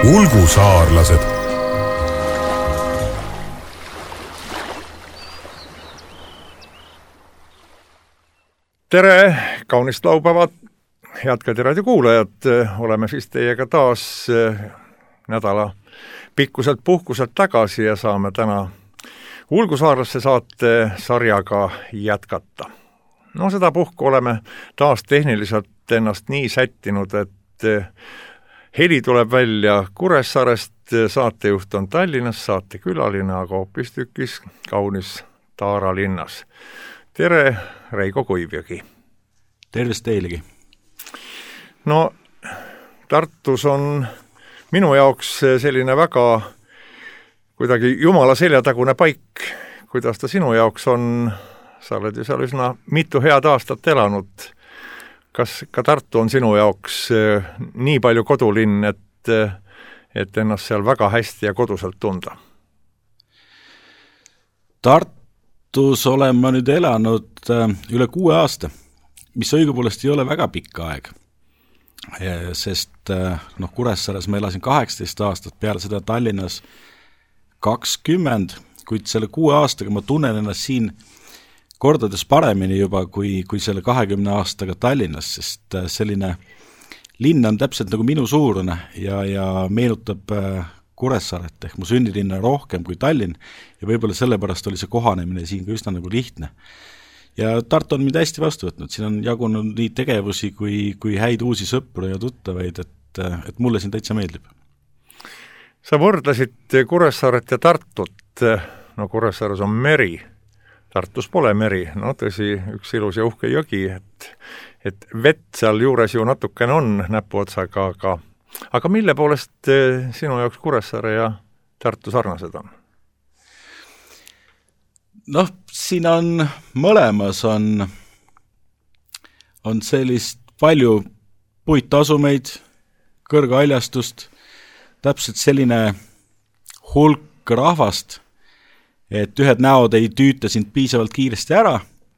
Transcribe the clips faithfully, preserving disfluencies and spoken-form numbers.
ulgusaarlased. Tere, kaunist laupäevat, head Kadi raadio kuulajad. Oleme siis teiega taas nädala pikkuselt puhkuselt tagasi ja saame täna ulgusaarlasse saate sarjaga jätkata. No seda puhku oleme taas tehniliselt ennast nii sättinud, et heli tuleb välja Kuressaarest, saatejuht on Tallinnas, saatekülaline, aga hoopistükkis kaunis Taara linnas. Tere, Reigo Kuivjõgi. Tervist teilegi. No, Tartus on minu jaoks selline väga kuidagi jumala seljatagune paik. Kuidas ta sinu jaoks on? Sa oled ju seal üsna mitu head aastat elanud. Kas ka Tartu on sinu jaoks nii palju kodulinn, et, et ennast seal väga hästi ja koduselt tunda? Tartus olen ma nüüd elanud üle kuue aasta, mis õigupoolest ei ole väga pikka aeg. Sest noh, Kuressaares ma elasin kaheksateist aastat, peale seda Tallinnas kakskümmend, kuid selle kuue aastaga ma tunnen ennast siin kordades paremini juba kui, kui selle kahekümne aastaga Tallinnas, sest selline linn on täpselt nagu minu suurune ja, ja meenutab Kuressaaret ehk mu sünnilinna rohkem kui Tallinn ja võib-olla sellepärast oli see kohanemine siin ka üsna nagu lihtne. Ja Tartu on mind hästi vastu võtnud, siin on jagunud nii tegevusi kui, kui häid uusi sõpru ja tuttavaid, et, et mulle siin täitsa meeldib. Sa võrdlesid Kuressaaret ja Tartut, no Kuressaares on meri, Tartus pole meri, no tõsi, üks ilus ja uhke jõgi, et, et vett seal juures ju natukene on näpuotsaga, aga, aga mille poolest sinu jaoks Kuressaare ja Tartu sarnased on? Noh, siin on mõlemas on, on sellist palju puitasumeid, kõrgehaljastust, täpselt selline hulk rahvast, et ühed näod ei tüüta sind piisavalt kiiresti ära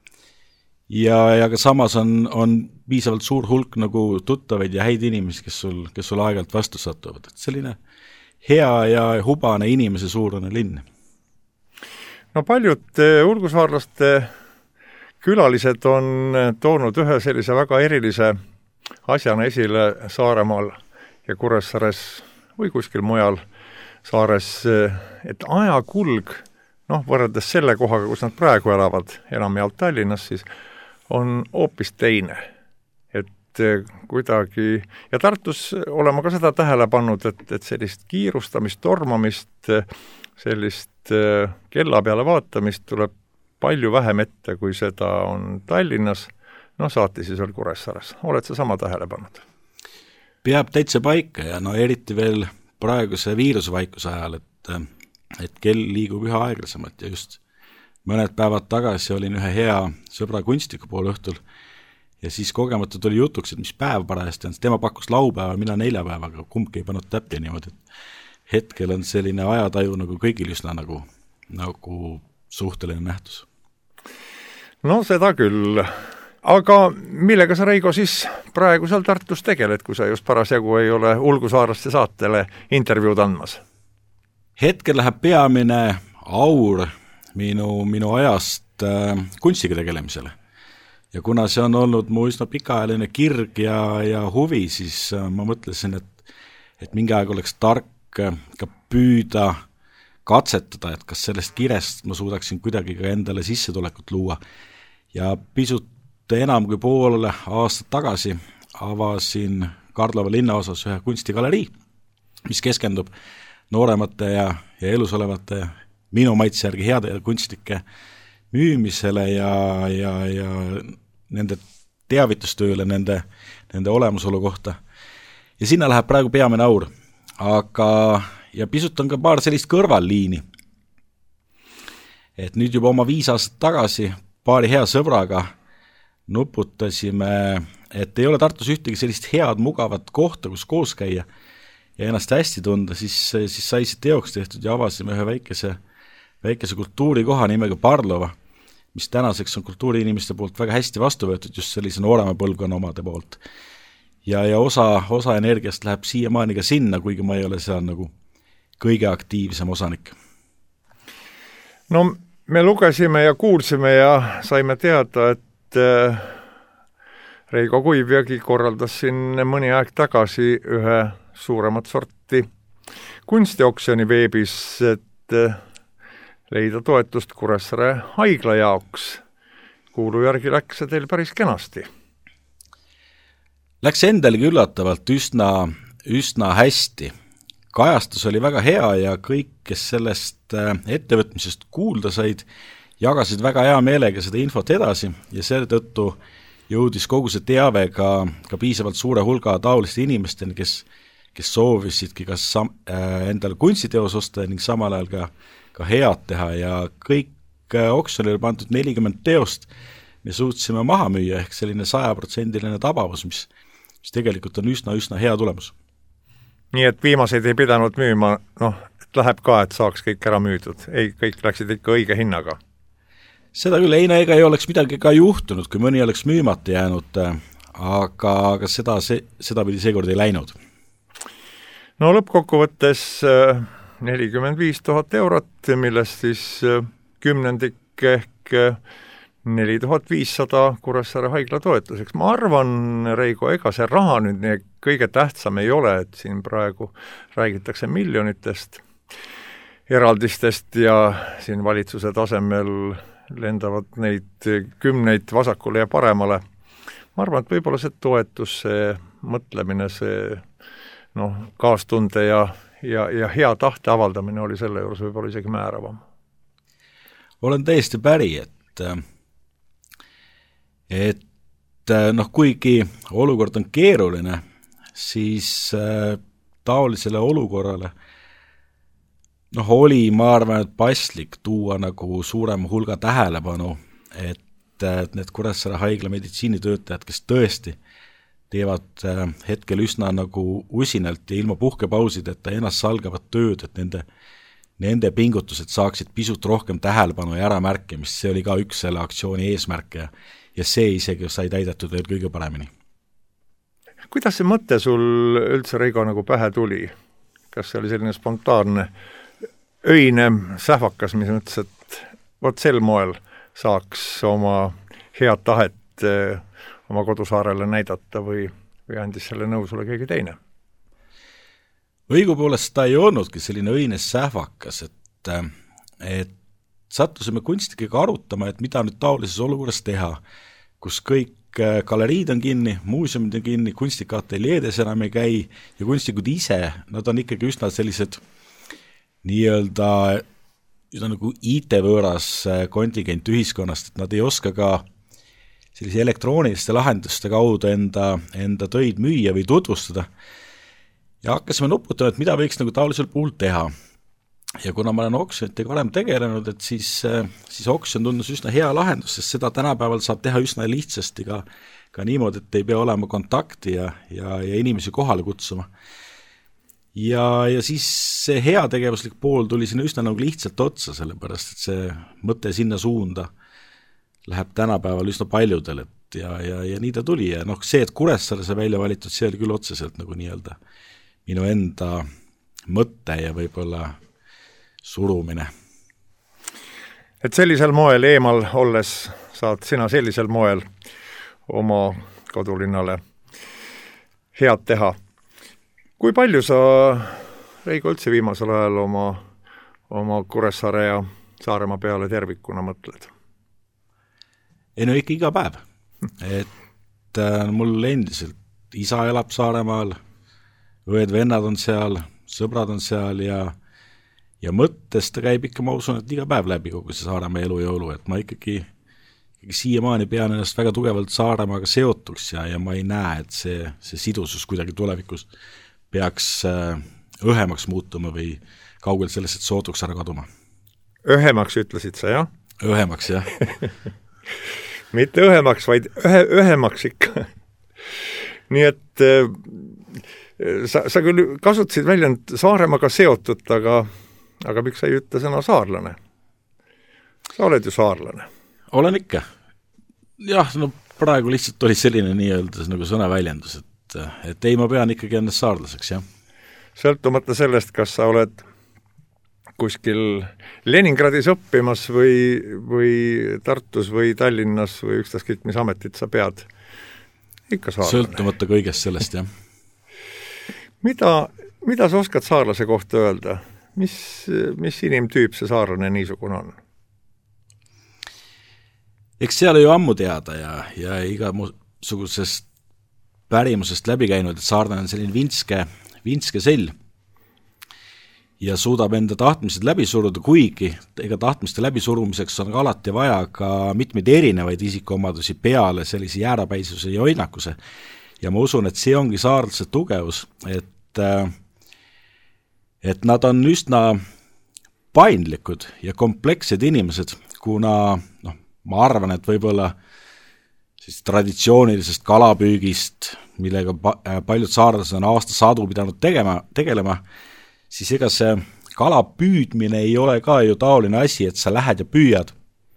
ja, ja ka samas on, on piisavalt suur hulk nagu tuttavaid ja häid inimesi, kes sul, kes sul aegalt vastu satuvad. Et selline hea ja hubane inimese suurune linn. No paljud ulgusaarlaste külalised on toonud ühe sellise väga erilise asjana esile Saaremaal ja Kuressaares või kuskil mujal saares, et ajakulg, noh, võrreldes selle kohaga, kus nad praegu elavad, enam jaolt Tallinnas, siis on hoopis teine. Et kuidagi, ja Tartus oleme ka seda tähele pannud, et, et sellist kiirustamist, tormamist, sellist kella peale vaatamist tuleb palju vähem ette, kui seda on Tallinnas. No saati siis veel Kuressaares. Oled sa sama tähele pannud? Peab täitsa paika ja no eriti veel praeguse viirusvaikuse ajal, et, et kell liigub üha aeglasemalt ja just mõned päevad tagasi olin ühe hea sõbra kunstiku pool õhtul ja siis kogemata tuli jutuks, et mis päev parajasti on. Tema pakkus laupäeva, mina neljapäevaga, kumbki ei pannud täppi niimoodi, et hetkel on selline ajataju nagu kõigil üsna nagu, nagu suhteline nähtus. No seda küll. Aga millega sa, Reigo, siis praegu seal Tartus tegeled, kui sa just parasjagu ei ole ulgusaarlaste saatele intervjuud andmas? Hetkel läheb peamine aur minu, minu ajast äh, kunstiga tegelemisele. Ja kuna see on olnud mu üsna pikaajaline kirg ja, ja huvi, siis äh, ma mõtlesin, et, et mingi aeg oleks tark ka püüda katsetada, et kas sellest kirest ma suudaksin kuidagi ka endale sissetulekut luua. Ja pisut enam kui poole aastat tagasi avasin Kardlava linnaosas ühe kunstigalerii, mis keskendub nooremate ja, ja elus olevate minu maitse järgi heade kunstnike müümisele ja, ja, ja nende teavitustööle, nende, nende olemasolu kohta. Ja sinna läheb praegu peamine aur. Aga, ja pisut on ka paar sellist kõrvalliini. Et nüüd juba oma viis aastat tagasi paari hea sõbraga nuputasime, et ei ole Tartus ühtegi sellist head, mugavat kohta, kus koos käia ja ennast hästi tunda, siis, siis sai see teoks tehtud ja avasime ühe väikese, väikese kultuurikoha nimega Parlova, mis tänaseks on kultuuriinimeste poolt väga hästi vastu võetud just sellise noorema põlvkonna omade poolt. ja, ja osa, osa energiast läheb siiamaani ka sinna, kuigi ma ei ole seal nagu kõige aktiivsem osanik. No me lugesime ja kuulsime ja saime teada, et Reigo Kuivjõgi korraldas siin mõni aeg tagasi ühe suuremat sorti kunstioksjoni veebis, et leida toetust Kuressaare haigla jaoks. Kuulu järgi läks see teil päris kenasti. Läks endalgi üllatavalt üsna, üsna hästi. Kajastus oli väga hea ja kõik, kes sellest ettevõtmisest kuulda said, jagasid väga hea meelega seda infot edasi ja selle tõttu jõudis kogu see teave ka, ka piisavalt suure hulga taoliste inimesteni, kes, kes soovisidki kas sam, äh, endale kunstiteos osta ning samal ajal ka, ka head teha ja kõik äh, oksjonile pandud nelikümmend teost me suutsime maha müüa ehk selline sajaprotsendiline tabavus, mis, mis tegelikult on üsna, üsna hea tulemus. Nii et viimaseid ei pidanud müüma, noh, et läheb ka, et saaks kõik ära müüdud. Ei, kõik läksid ikka õige hinnaga. Seda küll ei, ega ei oleks midagi ka juhtunud, kui mõni oleks müümata jäänud, aga, aga seda, see, seda pidi seekord ei läinud. No lõppkokkuvõttes nelikümmend viis tuhat eurot, millest siis kümnendik ehk neli tuhat viissada Kuressaare haigla toetuseks. Ma arvan, Reigo, ega see raha nüüd nii kõige tähtsam ei ole, et siin praegu räägitakse miljonitest eraldistest ja siin valitsuse tasemel lendavad neid kümneid vasakule ja paremale. Ma arvan, et võib-olla see toetus, see mõtlemine, see noh, kaastunde ja, ja, ja hea tahte avaldamine oli selle juures võib-olla isegi määravam. Olen täiesti päri, et et noh, kuigi olukord on keeruline, siis äh, taolisele olukorrale noh, oli, ma arvan, et paslik tuua nagu suurema hulga tähelepanu, et, et need Kuressaare haigla meditsiinitöötajad, kes tõesti teevad äh, hetkel üsna nagu usinalt ja ilma puhkepausideta ennast salgavat tööd, et nende, nende pingutused saaksid pisut rohkem tähelepanu ja äramärkimist, see oli ka üks selle aktsiooni eesmärk ja ja see isegi sai täidetud veel kõige paremini. Kuidas see mõte sul üldse, Reigo, nagu pähe tuli? Kas see oli selline spontaanne öine sähvakas, mis mõtles, et vot sel moel saaks oma head tahet eh, oma kodusaarele näidata või, või andis selle nõu sulle keegi teine? Õigupoolest ta ei olnudki selline õine sähvakas, et, et sattusime kunstnikega arutama, et mida nüüd taolises olukorras teha, kus kõik galeriid on kinni, muuseumid on kinni, kunstnikateljeedes enam ei käi ja kunstnikud ise, nad on ikkagi üsna sellised nii-öelda üsna nagu I T-võõras kontingent ühiskonnast, et nad ei oska ka sellise elektrooniliste lahenduste kaudu enda, enda töid müüa või tutvustada. Ja hakkasime nuputama, et mida võiks nagu taolisel puhul teha. Ja kuna ma olen oksjonitega varem tegelenud, et siis, siis oksjon tundus üsna hea lahendus, sest seda tänapäeval saab teha üsna lihtsasti ka, ka niimoodi, et ei pea olema kontakti ja, ja, ja inimesi kohale kutsuma. Ja, ja siis see heategevuslik pool tuli sinna üsna nagu lihtsalt otsa, sellepärast, et see mõte sinna suunda läheb tänapäeval üsna paljudel, et ja, ja, ja nii ta tuli. Ja noh, see, et Kuressaare sai välja valitud, see oli küll otseselt nagu nii-öelda minu enda mõte ja võib-olla surumine. Et sellisel moel eemal olles saad sina sellisel moel oma kodulinnale head teha. Kui palju sa, Reigo, üldse viimasel ajal oma, oma Kuressaare ja Saaremaa peale tervikuna mõtled? Ei no ikka iga päev. Et äh, mul endiselt isa elab Saaremaal, õed-vennad on seal, sõbrad on seal ja ja mõttes ta käib ikka, ma usun, et iga päev läbi kogu see Saaremaa elu ja olu, et ma ikkagi, ikkagi siiamaani pean ennast väga tugevalt Saaremaaga seotuks ja, ja ma ei näe, et see, see sidusus kuidagi tulevikus peaks äh, õhemaks muutuma või kaugelt sellest, et sootuks ära kaduma. Õhemaks ütlesid sa, jah? Õhemaks, jah. Mitte õhemaks, vaid ühe, õhemaks ikka. Nii et äh, sa, sa küll kasutasid väljend Saaremaaga seotud, aga aga miks sa ei ütle sõna saarlane? Sa oled ju saarlane. Olen ikka. Jah, no praegu lihtsalt oli selline nii-öelda nagu sõnaväljendus, et et, et ei, ma pean ikkagi ennast saarlaseks, jah. Sõltumata sellest, kas sa oled kuskil Leningradis õppimas või, või Tartus või Tallinnas või ükstaskõik mis ametit sa pead, ikka saarlane. Sõltumata kõigest sellest, jah. Mida, mida sa oskad saarlase kohta öelda? Mis, mis inimtüüp see saarlane niisugune on? Eks seal ju ammu teada ja, ja igasugusest pärimusest läbi käinud, et saarlane on selline vintske, vintske sell ja suudab enda tahtmised läbi suruda, kuigi ega tahtmiste läbisurumiseks on alati vaja ka mitmeid erinevaid isikuomadusi peale sellise jäärapäisuse ja oinakuse. Ja ma usun, et see ongi saarlase tugevus, et, et nad on üsna paindlikud ja komplekssed inimesed, kuna noh, ma arvan, et võib-olla siis traditsioonilisest kalapüügist, millega paljud saarlased on aastasadu pidanud tegema, tegelema, siis ega see kala püüdmine ei ole ka ju taoline asi, et sa lähed ja püüad.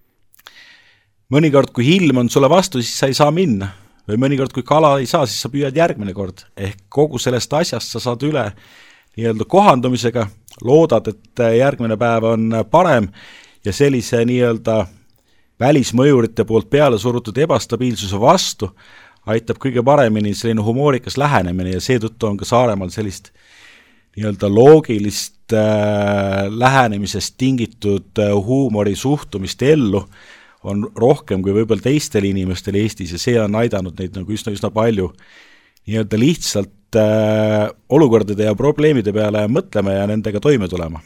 Mõnikord, kui ilm on sulle vastu, siis sa ei saa minna. Või mõnikord, kui kala ei saa, siis sa püüad järgmine kord. Ehk kogu sellest asjast sa saad üle nii-öelda kohandumisega, loodad, et järgmine päev on parem ja sellise nii-öelda välismõjurite poolt peale surutud ebastabiilsuse vastu aitab kõige paremini selline humoorikas lähenemine ja seetõttu on ka Saaremaal sellist nii-öelda loogilist äh, lähenemisest tingitud äh, huumori suhtumist ellu on rohkem kui võib-olla teistel inimestel Eestis ja see on aidanud neid nagu üsna, üsna palju nii-öelda lihtsalt äh, olukordade ja probleemide peale mõtlema ja nendega toime tulema.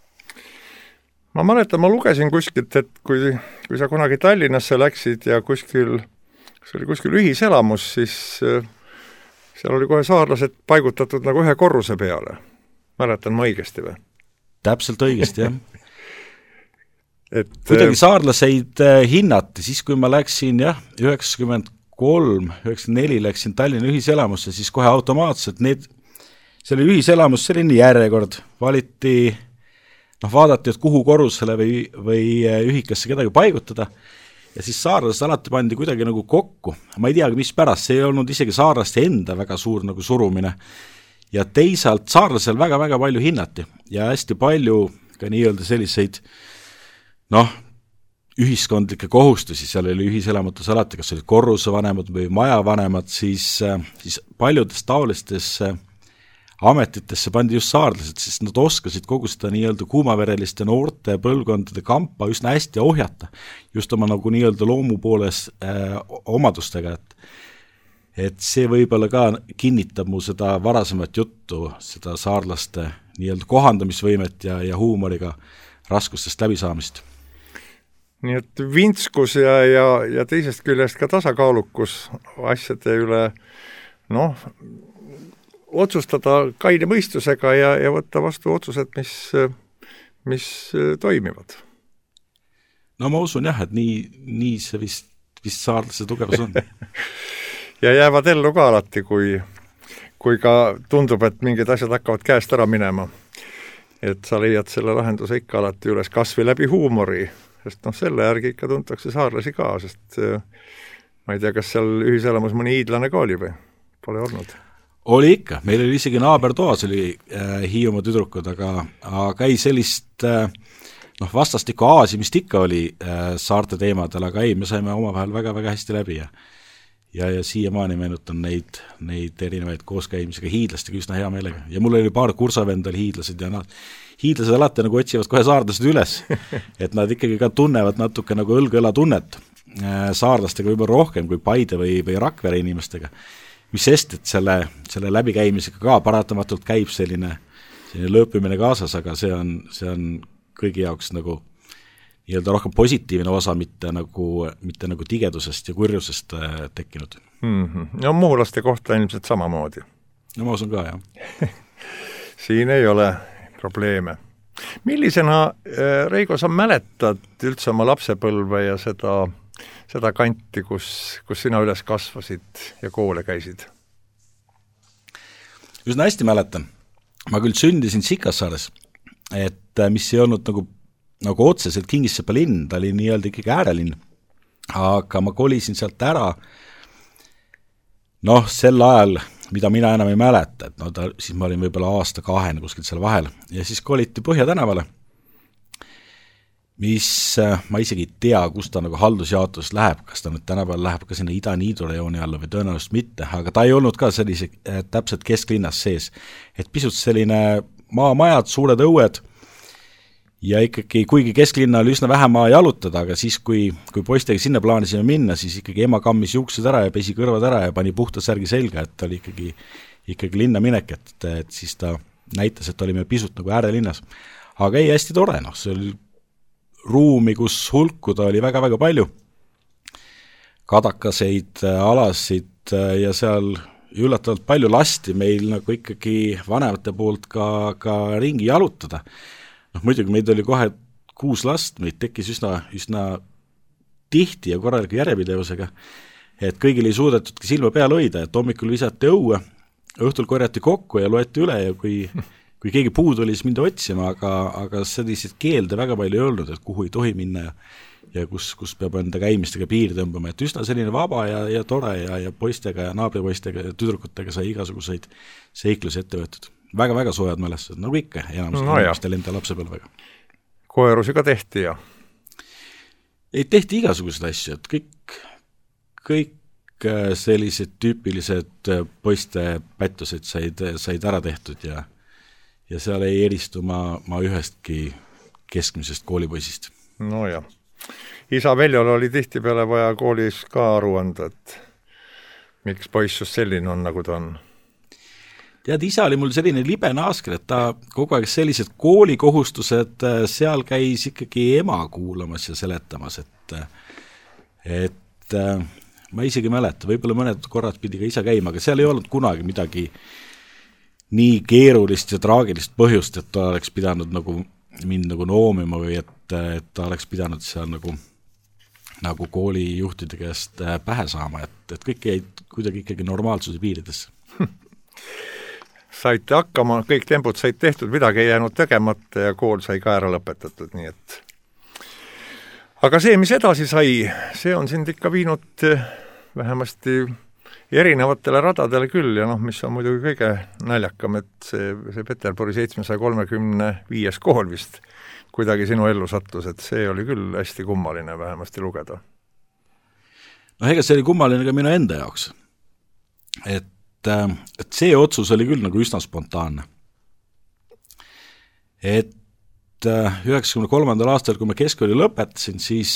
Ma mäletan, ma lugesin kuskilt, et kui, kui sa kunagi Tallinnasse läksid ja kuskil, see oli kuskil ühiselamus, siis seal oli kohe saarlased paigutatud nagu ühe korruse peale. Mäletan ma õigesti või? Täpselt õigesti, jah. et, kuidagi saarlaseid hinnati, siis kui ma läksin, jah, üheksakümmend kolm, üheksakümmend neli läksin Tallinna ühiselamusse, siis kohe automaatselt need, see oli ühiselamus, selline järjekord, valiti noh, vaadati, et kuhu korrusele või, või ühikasse kedagi paigutada ja siis saarlased alati pandi kuidagi nagu kokku. Ma ei teagi, mis pärast, see ei olnud isegi saarlaste enda väga suur nagu surumine ja teisalt saarlasel väga-väga palju hinnati ja hästi palju ka nii-öelda selliseid noh, ühiskondlikke kohustusi, seal oli ühiselamutes alati, kas olid korrusevanemad või majavanemad, siis, siis paljudes taolistes ametitesse pandi just saarlased, sest nad oskasid kogu seda nii-öelda kuumavereliste noorte põlvkondade kampa üsna hästi ohjata, just oma nagu nii-öelda loomu pooles äh, omadustega, et, et see võib-olla ka kinnitab mu seda varasemat juttu, seda saarlaste nii-öelda kohandamisvõimet ja, ja huumoriga raskustest läbisaamist. Nii et vintskus ja, ja, ja teisest küljest ka tasakaalukus asjade üle, noh, otsustada kaine mõistusega ja, ja võtta vastu otsused, mis, mis toimivad. No ma usun jah, et nii, nii see vist, vist saarlase tugevus on. ja jäävad ellu ka alati, kui, kui ka tundub, et mingid asjad hakkavad käest ära minema. Et sa leiad selle lahenduse ikka alati üles kas või läbi huumori, sest noh, selle järgi ikka tuntakse saarlasi ka, sest ma ei tea, kas seal ühiselamus mõni hiidlane ka oli või pole olnud. Oli ikka, meil oli isegi naabertoas oli äh, Hiiumaa tüdrukud, aga, aga ei sellist äh, noh, vastastikku aasimist ikka oli äh, saarte teemadel, aga ei, me saime omavahel väga-väga hästi läbi ja ja, ja siiamaani meenutan neid, neid erinevaid kooskäimisega hiidlastega üsna hea meelega. Ja mul oli paar kursavendal hiidlased ja nad, hiidlased alati nagu otsivad kohe saarlased üles, et nad ikkagi ka tunnevad natuke nagu õlg-õla tunnet äh, saarlastega võib-olla rohkem kui Paide või, või Rakvere inimestega. Mis sest, et selle, selle läbikäimisega ka paratamatult käib selline, selline lõõpimine kaasas, aga see on, see on kõigi jaoks nagu nii-öelda rohkem positiivne osa, mitte nagu, mitte nagu tigedusest ja kurjusest äh, tekkinud. Mm-hmm. No muulaste kohta ilmselt samamoodi. No ma usun ka, jah. Siin ei ole probleeme. Millisena, äh, Reigo, sa mäletad üldse oma lapsepõlve ja seda seda kanti, kus, kus sina üles kasvasid ja koole käisid? Üsna hästi mäletan. Ma küll sündisin Sikassaares, et mis ei olnud nagu, nagu otseselt Kingissepa linn, ta oli nii-öelda ikkagi äärelinn, aga ma kolisin sealt ära noh, sel ajal mida mina enam ei mäleta, et no ta, siis ma olin võib-olla aasta kahene kuskilt seal vahel ja siis koliti Põhja tänavale, mis ma isegi ei tea, kus ta nagu haldusjaotus läheb, kas ta nüüd tänapäeval läheb ka sinna Ida-Niidu rajooni alla või tõenäoliselt mitte, aga ta ei olnud ka sellise äh, täpselt kesklinnas sees, et pisut selline maamajad, suured õued ja ikkagi, kuigi kesklinna oli üsna vähe maa jalutada, aga siis, kui, kui poistega sinna plaanisime minna, siis ikkagi ema kammis juuksed ära ja pesi kõrvad ära ja pani puhta särgi selga, et ta oli ikkagi, ikkagi linna minek, et, et siis ta näitas, et olime pisut nagu äärelinnas. Aga ei, hästi tore, noh, see oli ruumi, kus hulkuda oli väga-väga palju, kadakaseid, alasid ja seal üllatavalt palju lasti meil nagu ikkagi vanemate poolt ka, ka ringi jalutada. Noh, muidugi meid oli kohe kuus last, meid tekkis üsna, üsna tihti ja korraliku järjepidevusega, et kõigil ei suudetudki silma peal hoida, et hommikul visati õue, õhtul korjati kokku ja loeti üle ja kui, kui keegi puudu oli, siis mindi otsima, aga, aga selliseid keelde väga palju ei olnud, et kuhu ei tohi minna ja, ja kus, kus peab enda käimistega piiri tõmbama, et üsna selline vaba ja, ja tore ja, ja poistega ja naabripoistega ja tüdrukutega sai igasuguseid seiklusi ette võetud. Väga-väga soojad mälestused, nagu ikka, enamasti no inimestel enda lapsepõlvega. Koerusi ka tehti ja? Ei, tehti igasuguseid asju, et kõik, kõik sellised tüüpilised poiste pättused said, said ära tehtud ja, ja seal ei eristu ma, ma ühestki keskmisest koolipoisist. No jah. Isa Veljol oli tihti peale vaja koolis ka aru anda, et miks poiss just selline on, nagu ta on. Tead, isa oli mul selline libe naasker, et ta kogu aeg sellised koolikohustused, seal käis ikkagi ema kuulamas ja seletamas, et, et ma isegi mäleta, võib-olla mõned korrad pidi ka isa käima, aga seal ei olnud kunagi midagi nii keerulist ja traagilist põhjust, et ta oleks pidanud nagu mind nagu noomima või et, et ta oleks pidanud seal nagu, nagu koolijuhtide käest pähe saama, et, et kõik jäid kuidagi ikkagi normaalsuse piiridesse. Saite hakkama, kõik tempud said tehtud, midagi ei jäänud tegemata ja kool sai ka ära lõpetatud, nii et aga see, mis edasi sai, see on sind ikka viinud vähemasti erinevatele radadele küll ja noh, mis on muidugi kõige naljakam, et see, see Peterburi seitsmesaja kolmekümne viies kool vist kuidagi sinu ellu sattus, et see oli küll hästi kummaline vähemasti lugeda. No ega see oli kummaline ka minu enda jaoks, et et see otsus oli küll nagu üsna spontaanne. Et üheksakümne kolmandal aastal, kui ma keskkooli lõpetasin, siis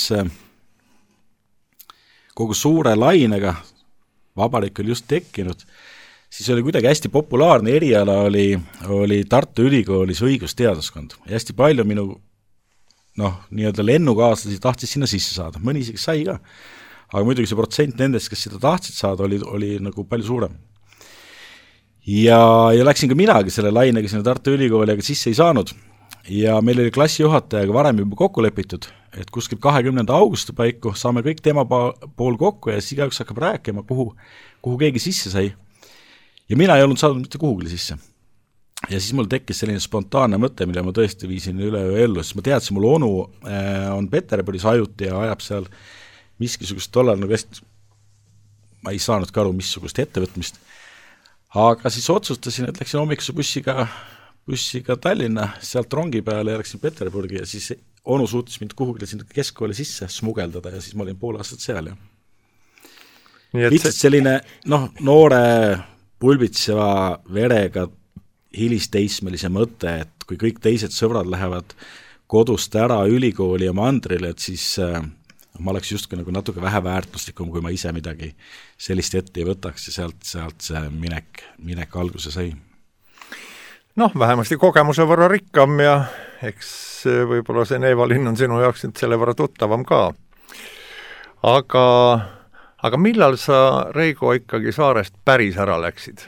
kogu suure lainega, vabalik oli just tekkinud, siis oli kuidagi hästi populaarne eriala oli, oli Tartu Ülikoolis õigusteaduskond. Ja hästi palju minu noh, nii-öelda lennukaaslasi tahtis sinna sisse saada. Mõni isegi sai ka. Aga muidugi see protsent nendest, kes seda tahtsid saada, oli, oli nagu palju suurem. Ja, ja läksin ka minagi selle lainega sinna Tartu Ülikooli, aga sisse ei saanud. Ja meil oli klassijuhatajaga varem juba kokku lepitud, et kuskil kahekümnenda augusti paiku saame kõik tema pool kokku ja siis igaüks hakkab rääkima, kuhu, kuhu keegi sisse sai. Ja mina ei olnud saanud mitte kuhugile sisse. Ja siis mul tekkis selline spontaanne mõte, mille ma tõesti viisin üle ellu, sest ma teadsin, mul onu äh, on Peterburis ajuti ja ajab seal miskisugust tollal nagu hästi, ma ei saanud ka aru missugust ettevõtmist. Aga siis otsustasin, et läksin hommikuse bussiga, bussiga Tallinna, sealt rongi peale ja läksin Peterburgi ja siis onu suutis mind kuhugile sinna keskkooli sisse smugeldada ja siis ma olin pool aastat seal. Ja lihtsalt see... selline noh, noore pulbitseva verega hilisteismelise mõte, et kui kõik teised sõbrad lähevad kodust ära ülikooli ja mandrile, et siis ma oleks justkui nagu natuke vähe väärtuslikum, kui ma ise midagi sellist ette ei võtaks ja sealt, sealt see minek, minek alguse sai. Noh, vähemasti kogemuse võrra rikkam ja eks võib-olla see Neevalinn on sinu jaoks nüüd selle võrra tuttavam ka. Aga, aga millal sa, Reigo, ikkagi saarest päris ära läksid?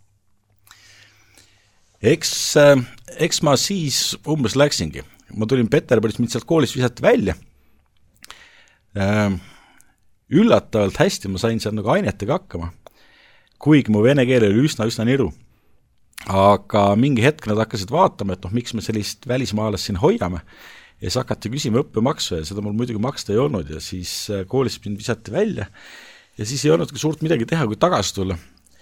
Eks, eks ma siis umbes läksingi. Ma tulin Peterburis, mind sealt koolist visati välja. Üllatavalt hästi ma sain seal nagu ainetega hakkama, kuigi mu vene keel oli üsna, üsna niru. Aga mingi hetk nad hakkasid vaatama, et noh, miks me sellist välismaalast siin hoiame ja siis hakati küsima õppemaksu ja seda mul muidugi maksta ei olnud ja siis koolist mind visati välja ja siis ei olnud ka suurt midagi teha, kui tagasi tulla.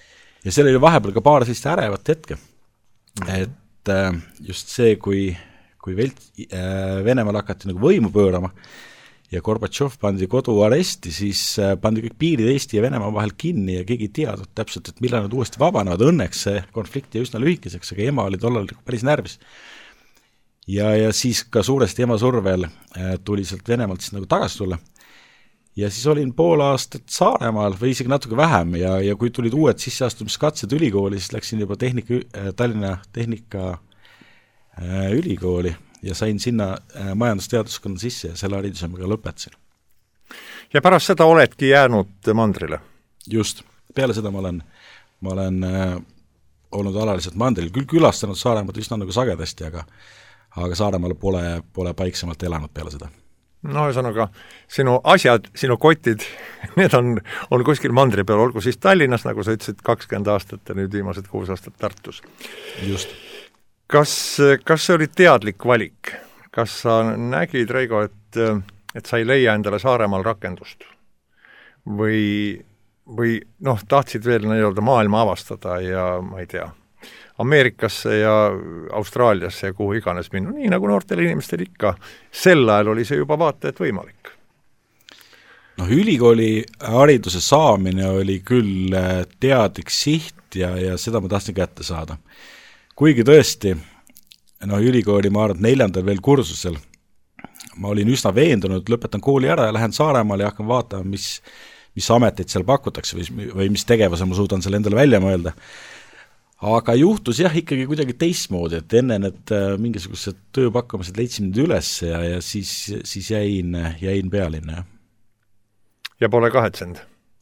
ja seal oli vahepeal ka paar sellist ärevat hetke, et just see, kui, kui Velt, Venemaal hakati nagu võimu pöörama ja Gorbatšov pandi koduaresti, siis pandi kõik piirid Eesti ja Venemaa vahel kinni ja keegi ei teadnud täpselt, et millal nad uuesti vabanevad. Õnneks see konflikt jäi üsna lühikeseks, aga ema oli tollal päris närvis. Ja, ja siis ka suuresti ema survel tuli sealt Venemaalt siis nagu tagasi tulla. Ja siis olin pool aastat Saaremaal või isegi natuke vähem ja, ja kui tulid uued sisseastumiskatsed ülikooli, siis läksin juba tehnika, Tallinna tehnika ülikooli ja sain sinna majandusteaduskonna sisse ja selle hariduse ma ka lõpetasin. Ja pärast seda oledki jäänud mandrile? Just. Peale seda ma olen, ma olen äh, olnud alaliselt mandril. Küll külastanud Saaremaad üsna nagu sagedasti, aga, aga Saaremaal pole, pole paiksemalt elanud peale seda. No ühesõnaga, sinu asjad, sinu kotid, need on, on kuskil mandri peal, olgu siis Tallinnas, nagu sa ütlesid, kakskümmend aastat ja nüüd viimased kuus aastat Tartus. Just. Kas, kas see oli teadlik valik? Kas sa nägid, Reigo, et, et sa ei leia endale Saaremaal rakendust? Või, või noh, tahtsid veel nii-öelda maailma avastada ja ma ei tea, Ameerikasse ja Austraaliasse ja kuhu iganes minna, nii nagu noortel inimestel ikka. Sel ajal oli see juba vaata, et võimalik. Noh, ülikooli hariduse saamine oli küll teadlik siht ja, ja seda ma tahtsin kätte saada. Kuigi tõesti, no ülikooli ma arvan, neljandal veel kursusel, ma olin üsna veendunud, lõpetan kooli ära ja lähen Saaremaale ja hakkan vaatama, mis, mis ameteid seal pakutakse või, või mis tegevuse ma suudan seal endale välja mõelda. Aga juhtus jah ikkagi kuidagi teistmoodi, et enne need mingisugused tööpakkumised leidsin nüüd üles ja, ja siis, siis jäin, jäin pealinna. Ja pole kahetsenud?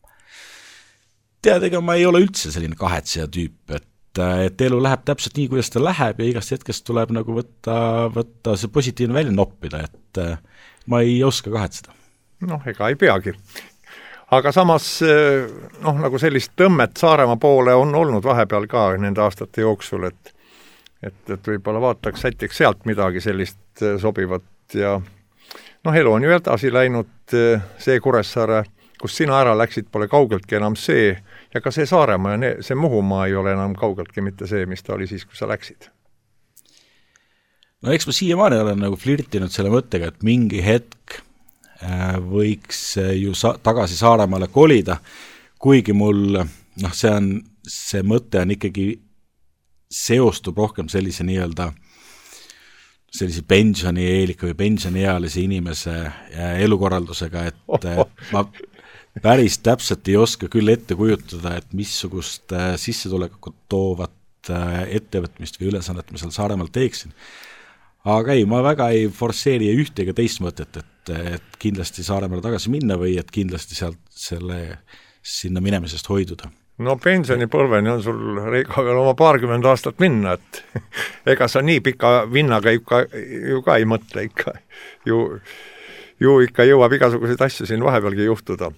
Tead, ega ma ei ole üldse selline kahetseja tüüp, et et elu läheb täpselt nii, kuidas ta läheb ja igast hetkest tuleb nagu võtta, võtta see positiivne välja noppida, et ma ei oska kahetseda. Noh, ega ei peagi. Aga samas, noh, nagu sellist tõmmet Saaremaa poole on olnud vahepeal ka nende aastate jooksul, et, et, et võib-olla vaataks sätiks sealt midagi sellist sobivat ja noh, elu on ju edasi läinud, see Kuressaare, kus sina ära läksid, pole kaugeltki enam see, ja ka see Saaremaa ja see Muhumaa ei ole enam kaugeltki mitte see, mis ta oli siis, kui sa läksid. No eks ma siiamaani olen nagu flirtinud selle mõttega, et mingi hetk võiks ju sa- tagasi Saaremaale kolida, kuigi mul, noh, see on, see mõte on ikkagi seostub rohkem sellise nii-öelda sellise pensionieelika või pensioniealise inimese elukorraldusega, et ma päris täpselt ei oska küll ette kujutada, et missugust sissetulekut toovat ettevõtmist või ülesannet ma seal Saaremaal teeksin. Aga ei, ma väga ei forsseeri ühte ega teist mõtet, et, et kindlasti Saaremaale tagasi minna või et kindlasti sealt selle, sinna minemisest hoiduda. No pensionipõlveni on sul, Reigo, veel oma paarkümmend aastat minna, et ega sa nii pika vinnaga ikka, ju ka ei mõtle ikka. Ju, ju ikka jõuab igasuguseid asju siin vahepealgi juhtuda.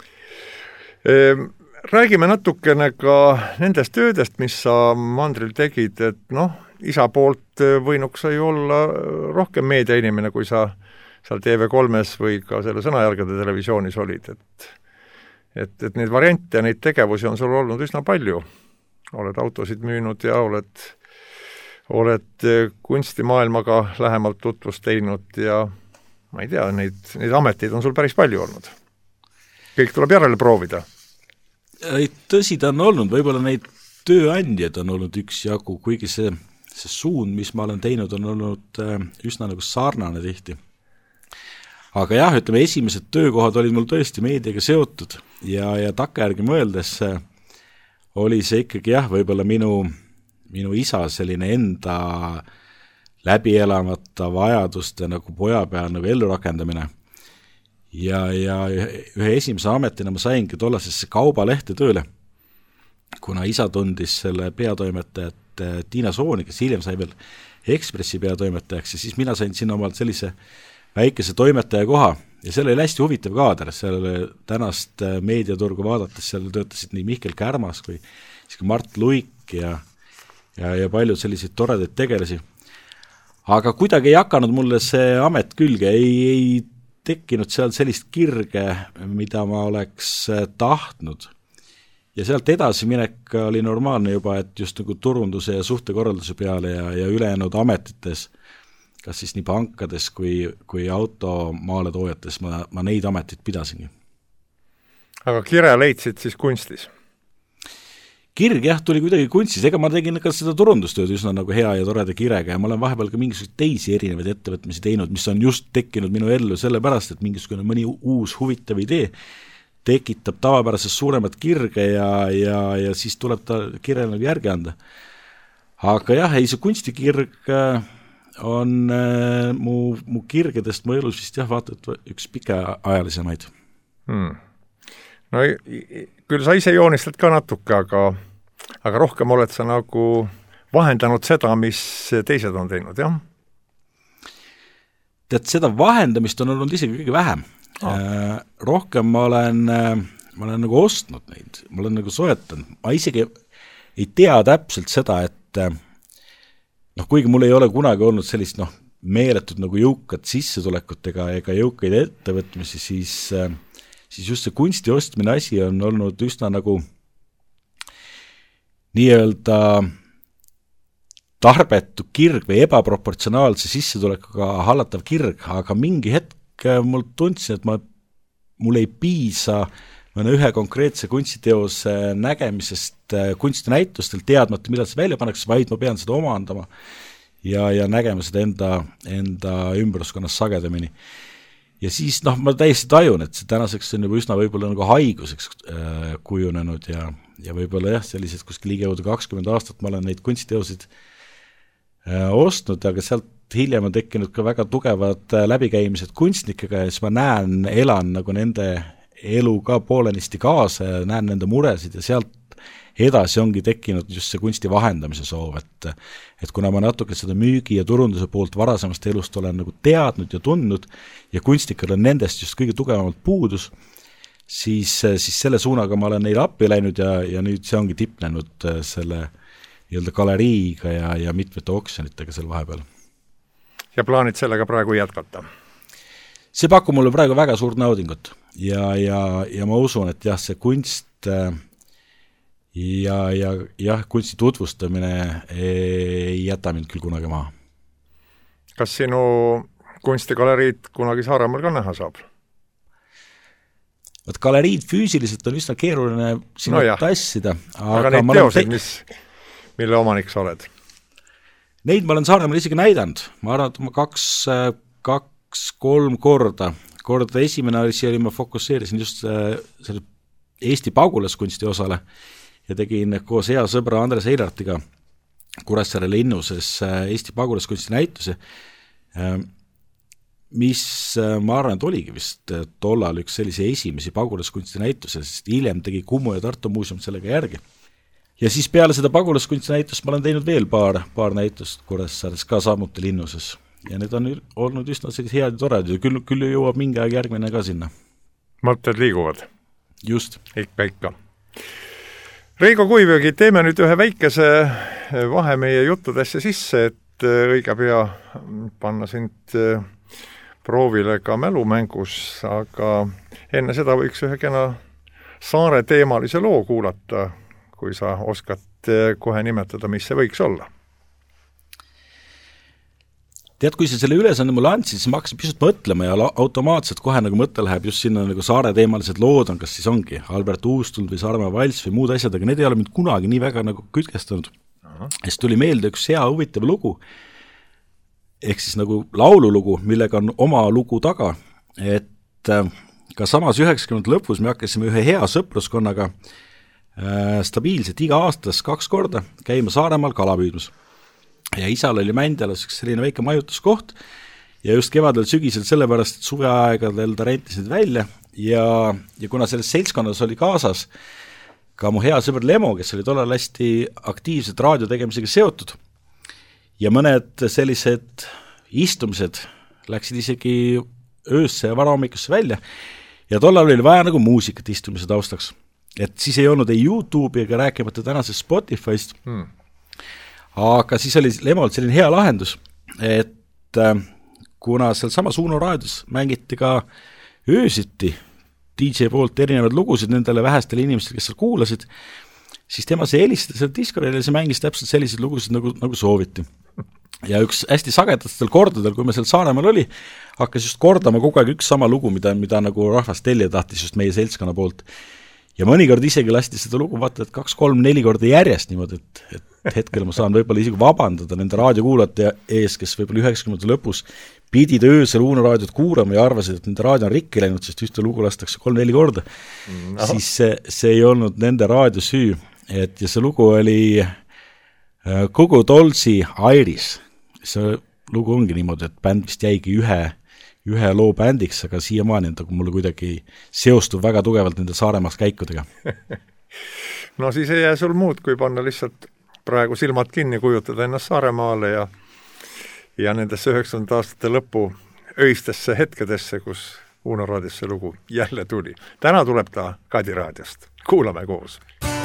Räägime natukene ka nendest töödest, mis sa mandril tegid, et noh, isa poolt võinuks sa ju olla rohkem meediainimene, kui sa seal T V kolmes või ka selle Sõnajalgade televisioonis olid, et et, et neid variante ja neid tegevusi on sul olnud üsna palju. Oled autosid müünud ja oled, oled kunstimaailmaga lähemalt tutvust teinud ja ma ei tea, neid, neid ameteid on sul päris palju olnud. Kõik tuleb järele proovida. Tõsi ta on olnud, võib-olla neid tööandjad on olnud üks jagu, kuigi see, see suund, mis ma olen teinud, on olnud üsna nagu sarnane tihti. Aga jah, ütleme, esimesed töökohad olid mul tõesti meediaga seotud ja, ja takkajärgi mõeldes oli see ikkagi jah, võib-olla minu, minu isa selline enda läbielamata vajaduste nagu poja peal nagu ellu rakendamine. Ja, ja ühe esimese ametina ma saingi tollasesse kaubalehte tööle, kuna isa tundis selle peatoimetajat Tiina Sooni, kes hiljem sai veel Ekspressi peatoimetajaks ja siis mina sain sinna omalt sellise väikese toimetaja koha ja seal oli hästi huvitav kaader, seal tänast meediaturgu vaadates seal töötasid nii Mihkel Kärmas kui Mart Luik ja, ja, ja paljud selliseid toredaid tegelasi. Aga kuidagi ei hakanud mulle see amet külge, ei, ei tekkinud seal sellist kirge, mida ma oleks tahtnud. ja sealt edasi minek oli normaalne juba, et just nagu turunduse ja suhtekorralduse peale ja, ja ülejäänud ametites, kas siis nii pankades kui, kui automaaletoojates, ma, ma neid ametit pidasingi. Aga kire leidsid siis kunstis? Kirg jah, tuli kuidagi kunstis, ega ma tegin ka seda turundustööd üsna nagu hea ja toreda kirega ja ma olen vahepeal ka mingisuguseid teisi erinevaid ettevõtmisi teinud, mis on just tekkinud minu ellu sellepärast, et mingisugune mõni uus huvitav idee tekitab tavapärasest suuremat kirge ja, ja, ja siis tuleb ta kirjale nagu järgi anda. Aga jah, ei see kunstikirg on äh, mu, mu kirgedest mu elus vist jah, vaata, et üks pikaajalisemaid. Hmm. No küll sa ise joonistad ka natuke, aga, aga rohkem oled sa nagu vahendanud seda, mis teised on teinud, jah? Tead, seda vahendamist on olnud isegi kõige vähem. Ah. Rohkem ma olen, ma olen nagu ostnud neid, ma olen nagu soetanud. Ma isegi ei tea täpselt seda, et noh, kuigi mul ei ole kunagi olnud sellist noh, meeletud nagu jõukat sissetulekut ega, ega jõukaid ettevõtmisi, siis siis just see kunsti ostmine asi on olnud üsna nagu nii-öelda tarbetu kirg või ebaproportsionaalse sissetulekuga hallatav kirg, aga mingi hetk mul tundsin, et ma, mul ei piisa mõne ühe konkreetse kunstiteose nägemisest kunstinäitustel teadmata, millal see välja pannakse, vaid ma pean seda omandama ja, ja nägema seda enda, enda ümbruskonnas sagedamini. Ja siis noh, ma täiesti tajun, et see tänaseks on juba üsna võib-olla nagu haiguseks äh, kujunenud ja, ja võib-olla jah, sellised kuskil ligeudu kakskümmend aastat ma olen neid kunstiteosid äh, ostnud, aga sealt hiljem on tekkinud ka väga tugevad äh, läbikäimised kunstnikega ja siis ma näen, elan nagu nende elu ka poolenisti kaasa ja näen nende muresid ja sealt edasi ongi tekkinud just see kunsti vahendamise soov, et, et kuna ma natuke seda müügi ja turunduse poolt varasemast elust olen nagu teadnud ja tundnud ja kunstnikul on nendest just kõige tugevamalt puudus, siis, siis selle suunaga ma olen neile appi läinud ja, ja nüüd see ongi tipnenud selle nii-öelda galeriiga ja, ja mitmete oksjonitega seal vahepeal. Ja plaanid sellega praegu jätkata? See pakub mulle praegu väga suurt naudingut ja, ja, ja ma usun, et jah, see kunst ja, ja jah, kunsti tutvustamine ei jäta mind küll kunagi maha. Kas sinu kunstigaleriid kunagi Saaremaal ka näha saab? Võt galeriid füüsiliselt on üsna keeruline sinna no tassida. Aga, aga neid teoseid, mis, mille omanik sa oled? Neid ma olen Saaremaal isegi näidanud. Ma arvan, et ma kaks, kaks, kolm korda. Korda esimene oli, oli ma fokusseerisin just selle Eesti pagulaskunsti osale ja tegin koos hea sõbra Andres Eirartiga Kuressaare linnuses Eesti pagulaskunsti näituse, mis ma arvan, et oligi vist tollal üks sellise esimesi pagulaskunsti näituse, sest hiljem tegi Kumu ja Tartu muuseum sellega järgi. Ja siis peale seda pagulaskunsti näitust ma olen teinud veel paar, paar näitust Kuressaares ka samuti linnuses ja need on olnud üsna sellised head ja tored ja küll, küll jõuab mingi aeg järgmine ka sinna. Mõtted liiguvad? Just. Ikka, ikka. Reigo Kuivjõgi, teeme nüüd ühe väikese vahe meie juttudesse sisse, et õige pea panna sind proovile ka mälumängus, aga enne seda võiks ühe kena saare teemalise loo kuulata, kui sa oskad kohe nimetada, mis see võiks olla. Tead, kui sa selle ülesande mulle andsid, siis ma hakkasin pisut mõtlema ja automaatselt kohe nagu mõte läheb just sinna nagu saare teemalised lood on, kas siis ongi Albert Uustuld või Saaremaa valss või muud asjad, aga need ei ole mind kunagi nii väga nagu kütkestanud. Siis tuli meelde üks hea huvitav lugu, ehk siis nagu laululugu, millega on oma lugu taga, et ka samas üheksakümnendate lõpus me hakkasime ühe hea sõpruskonnaga äh, stabiilselt iga aastas kaks korda käima Saaremaal kalapüüdmas. Ja isal oli Mändjalas üks selline väike majutuskoht ja just kevadel sügisel sellepärast, et suveaegadel ta rentis need välja ja, ja kuna selles seltskonnas oli kaasas ka mu hea sõber Lemo, kes oli tollal hästi aktiivselt raadio tegemisega seotud ja mõned sellised istumised läksid isegi öösse ja varahommikusse välja ja tollal oli vaja nagu muusikat istumise taustaks, et siis ei olnud ei YouTube'i ega rääkimata tänasest Spotify'st hmm. Aga siis oli Lemolt selline hea lahendus, et äh, kuna seal samas Uno raadios mängiti ka öösiti D J poolt erinevaid lugusid nendele vähestele inimestele, kes seal kuulasid, siis tema see helistada seal Discordile ja see mängis täpselt selliseid lugusid, nagu, nagu sooviti. Ja üks hästi sagedastel kordadel, kui me seal Saaremaal oli, hakkas just kordama kogu aeg üks sama lugu, mida, mida nagu rahvast tellia tahtis just meie seltskonna poolt. Ja mõnikord isegi lasti seda lugu vaata, et kaks, kolm, neli korda järjest niimoodi, et, et hetkel ma saan võib-olla isegi vabandada nende raadiokuulajate ees, kes võib-olla üheksakümnendate lõpus pidid öösel Uno raadiot kuurama ja arvasid, et nende raadio on rikki läinud, sest ühte lugu lastakse kolm-neli korda, no. Siis see, see ei olnud nende raadio süü. Et ja see lugu oli Kogu Dolsi Iris. See lugu ongi niimoodi, et bänd vist jäigi ühe, ühe loo bändiks, aga siiamaani on ta mulle kuidagi seostub väga tugevalt nende Saaremaaks käikudega. No siis ei jää sul muud, kui panna lihtsalt praegu silmad kinni, kujutada ennast Saaremaale ja ja nendesse üheksakümnendate aastate lõpu öistesse hetkedesse, kus Uno raadios see lugu jälle tuli. Täna tuleb ta Kadi raadiost. Kuulame koos.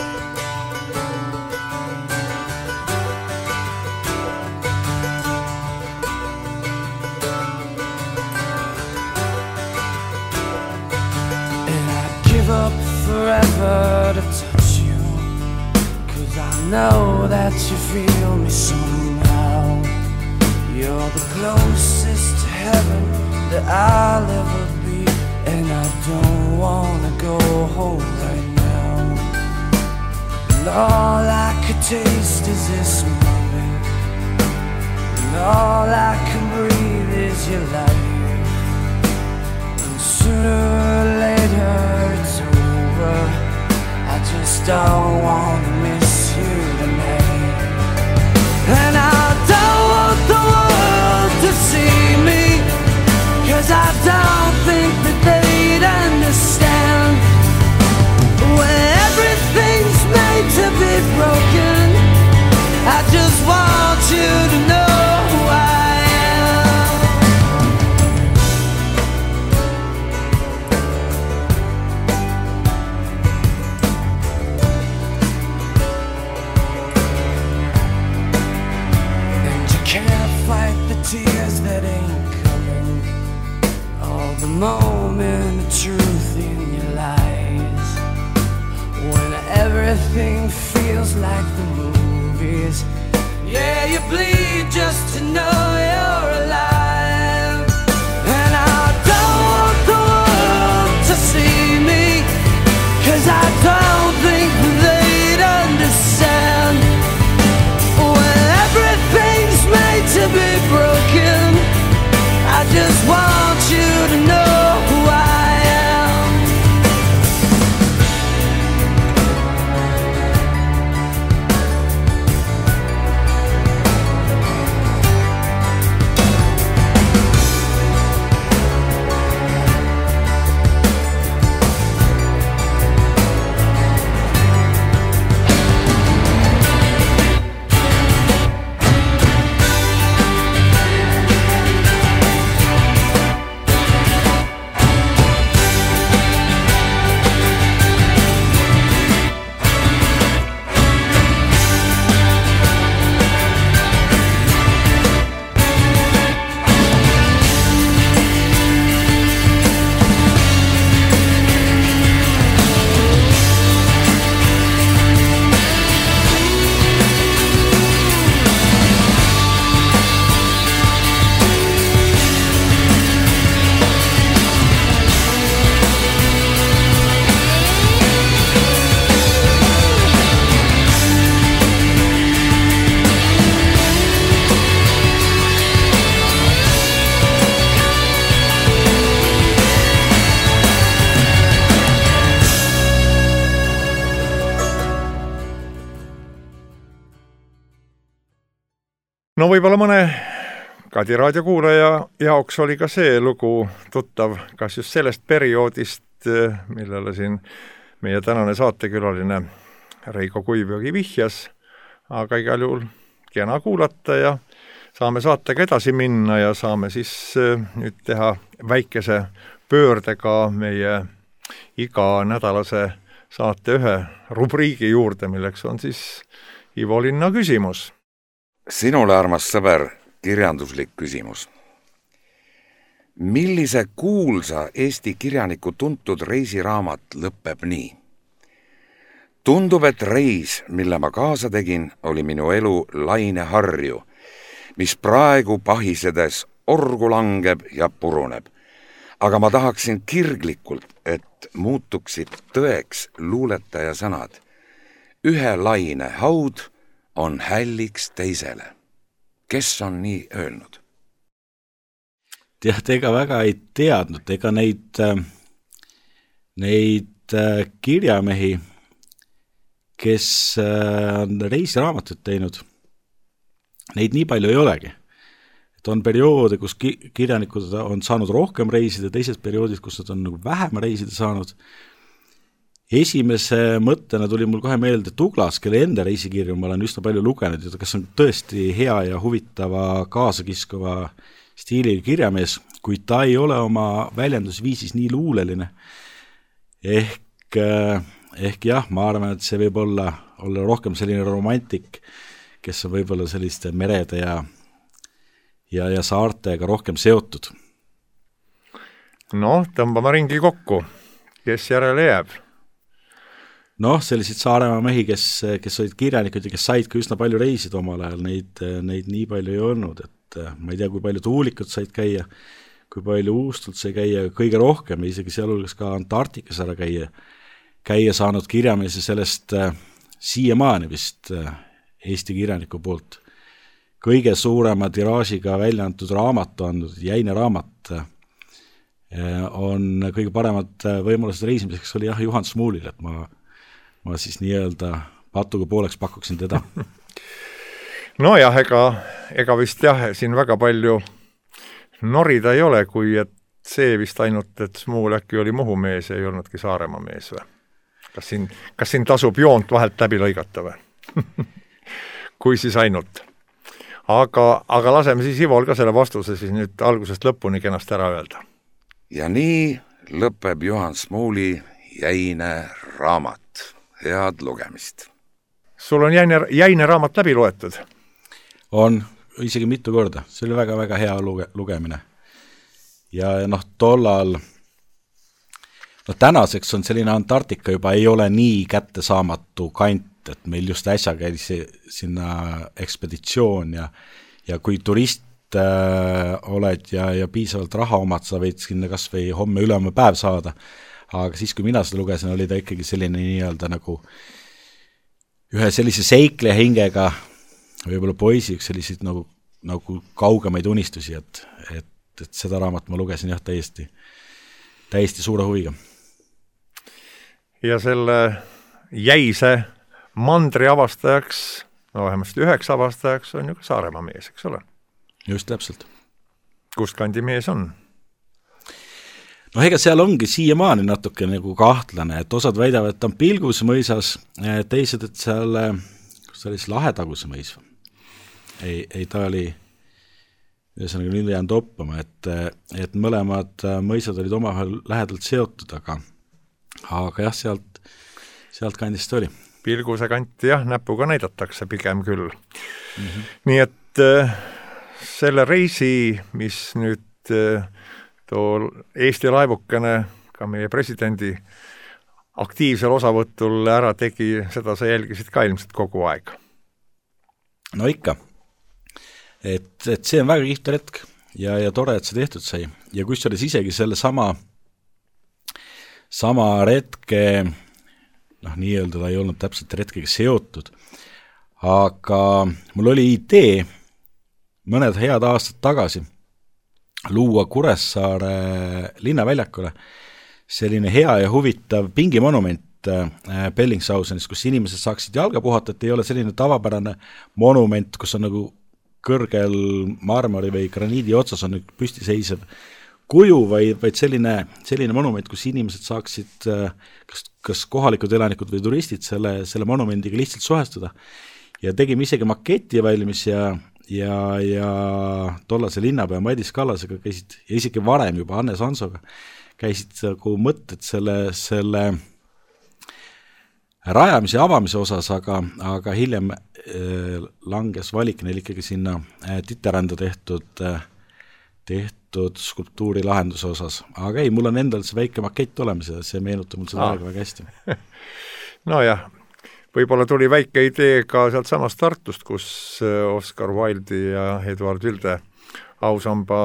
And I'd give up forever to touch you, 'cause I know that you feel me somehow. You're the closest to heaven that I'll ever be, and I don't want to go home right now. And all I could taste is this moment, and all I can breathe is your life. And sooner or later it's over, I just don't want to miss you tonight. And I don't want the world to see me, 'cause I don't think that they'd understand. When everything's made to be broken, I just want you to know who I am. And you can't fight the tears that ain't coming, all the moment of truth in your lies. When everything feels like the movies, yeah, you bleed just to know you're alive. And I don't want the world to see me, 'cause I don't think they'd understand. When everything's made to be broken, I just want you to know who I am. No võib-olla mõne Kadi raadio kuulaja jaoks oli ka see lugu tuttav, kas just sellest perioodist, millele siin meie tänane saatekülaline Reigo Kuivjõgi vihjas, aga igal juhul kena kuulata ja saame saatega edasi minna ja saame siis nüüd teha väikese pöördega meie iganädalase saate ühe rubriigi juurde, milleks on siis Ivo Linna küsimus. Sinule, armas sõber, kirjanduslik küsimus. millise kuulsa Eesti kirjaniku tuntud reisiraamat lõpeb nii. Tundub, et reis, mille ma kaasa tegin, oli minu elu laineharju, mis praegu pahisedes orgu langeb ja puruneb. Aga ma tahaksin kirglikult, et muutuksid tõeks luuletaja sõnad. Ühe laine haud on hälliks teisele. Kes on nii öelnud? Tead, ega väga ei teadnud, ega neid, neid kirjamehi, kes on reisiraamatut teinud, neid nii palju ei olegi. Et on perioode, kus kirjanikud on saanud rohkem reisida, teises perioodis, kus nad on nagu vähem reisida saanud. Esimese mõttena tuli mul kohe meelde Douglas, kelle enda reisikirju ma olen üsna palju lugenud, kes on tõesti hea ja huvitava kaasakiskuva stiili kirjamees, kuid ta ei ole oma väljendusviisis nii luuleline. Ehk, ehk jah, ma arvan, et see võib olla, olla rohkem selline romantik, kes on võib-olla selliste merede ja, ja, ja saartega rohkem seotud. Noh, tõmbame ringi kokku. Kes järele jääb? Noh, selliseid Saaremaa mehi, kes, kes olid kirjanikud ja kes said ka üsna palju reisida omal ajal, neid, neid nii palju ei olnud, et ma ei tea, kui palju tuulikud said käia, kui palju Uustult sai käia, kõige rohkem, isegi sealhulgas ka Antarktikas ära käia, käia saanud kirjamees ja sellest äh, siiamaani vist äh, Eesti kirjaniku poolt kõige suurema tiraažiga välja antud raamat andnud, jäine raamat äh, on kõige paremad võimalused reisimiseks oli jah Juhan Smuulil, et ma ma siis nii-öelda patuga pooleks pakuksin teda. No jah, ega, ega vist jah, siin väga palju norida ei ole, kui et see vist ainult, et Smuul äkki oli Muhu mees ja ei olnudki Saaremaa mees või? Kas siin, kas siin tasub joont vahelt läbi lõigata või? Kui siis ainult. Aga, aga laseme siis Ivol ka selle vastuse siis nüüd algusest lõpuni kenast ära öelda. Ja nii lõpeb Juhan Smuuli jäine raamat. Head lugemist. Sul on jäine, jäine raamat läbi loetud? On, isegi mitu korda. See oli väga-väga hea luge, lugemine. Ja noh, tollal, no tänaseks on selline Antarktika juba ei ole nii kättesaamatu kant, et meil just äsja käis sinna ekspeditsioon ja, ja kui turist äh, oled ja, ja piisavalt raha omad, sa võid sinna kas või homme ülema päev saada. Aga siis, kui mina seda lugesin, oli ta ikkagi selline nii-öelda nagu ühe sellise seikle hingega, võib-olla poisi, üks selliseid nagu, nagu kaugemaid unistusi, et, et, et seda raamat ma lugesin jah täiesti, täiesti suure huviga. Ja selle jäise mandri avastajaks, no vähemasti üheks avastajaks on ju ka Saaremaa mees, eks ole? Just täpselt. Kust kandi mees on? No ega seal ongi siiamaani natuke nagu kahtlane, et osad väidavad, et ta on Pilguse mõisas, teised, et seal, kus ta oli siis Lahetaguse mõis? Ei, ei, ta oli, ühesõnaga nüüd jäänud oppama, et, et mõlemad mõisad olid omavahel lähedalt seotud, aga, aga jah, sealt, sealt kandist oli. Pilguse kanti jah, näpuga näidatakse pigem küll. Mm-hmm. Nii et selle reisi, mis nüüd too Eesti laevukene ka meie presidendi aktiivsel osavõtul ära tegi, seda sa jälgisid ka ilmselt kogu aeg. No ikka. Et, et see on väga kihvt retk ja, ja tore, et see tehtud sai. Ja kus oli isegi selle sama, sama retke, noh nii-öelda ta ei olnud täpselt retkega seotud, aga mul oli idee mõned head aastad tagasi luua Kuressaare linnaväljakule selline hea ja huvitav pingimonument Bellingshausenis, kus inimesed saaksid jalga puhata, et ei ole selline tavapärane monument, kus on nagu kõrgel marmori või graniidi otsas on püsti seisev kuju, vaid, vaid selline, selline monument, kus inimesed saaksid kas, kas kohalikud elanikud või turistid selle, selle monumendiga lihtsalt suhestuda. Ja tegime isegi maketi valmis ja ja, ja tollase linnapea Madis Kallasega käisid, ja isegi varem juba Anne Sansoga, käisid nagu mõtted selle, selle rajamise ja avamise osas, aga, aga hiljem äh, langes valik neil ikkagi sinna äh, Titerända tehtud, äh, tehtud skulptuuri lahenduse osas, aga ei, mul on endal see väike makett olemas ja see meenutab mul seda ah. aega väga hästi. Nojah, võib-olla tuli väike idee ka sealt samast Tartust, kus Oscar Wilde'i ja Eduard Vilde ausamba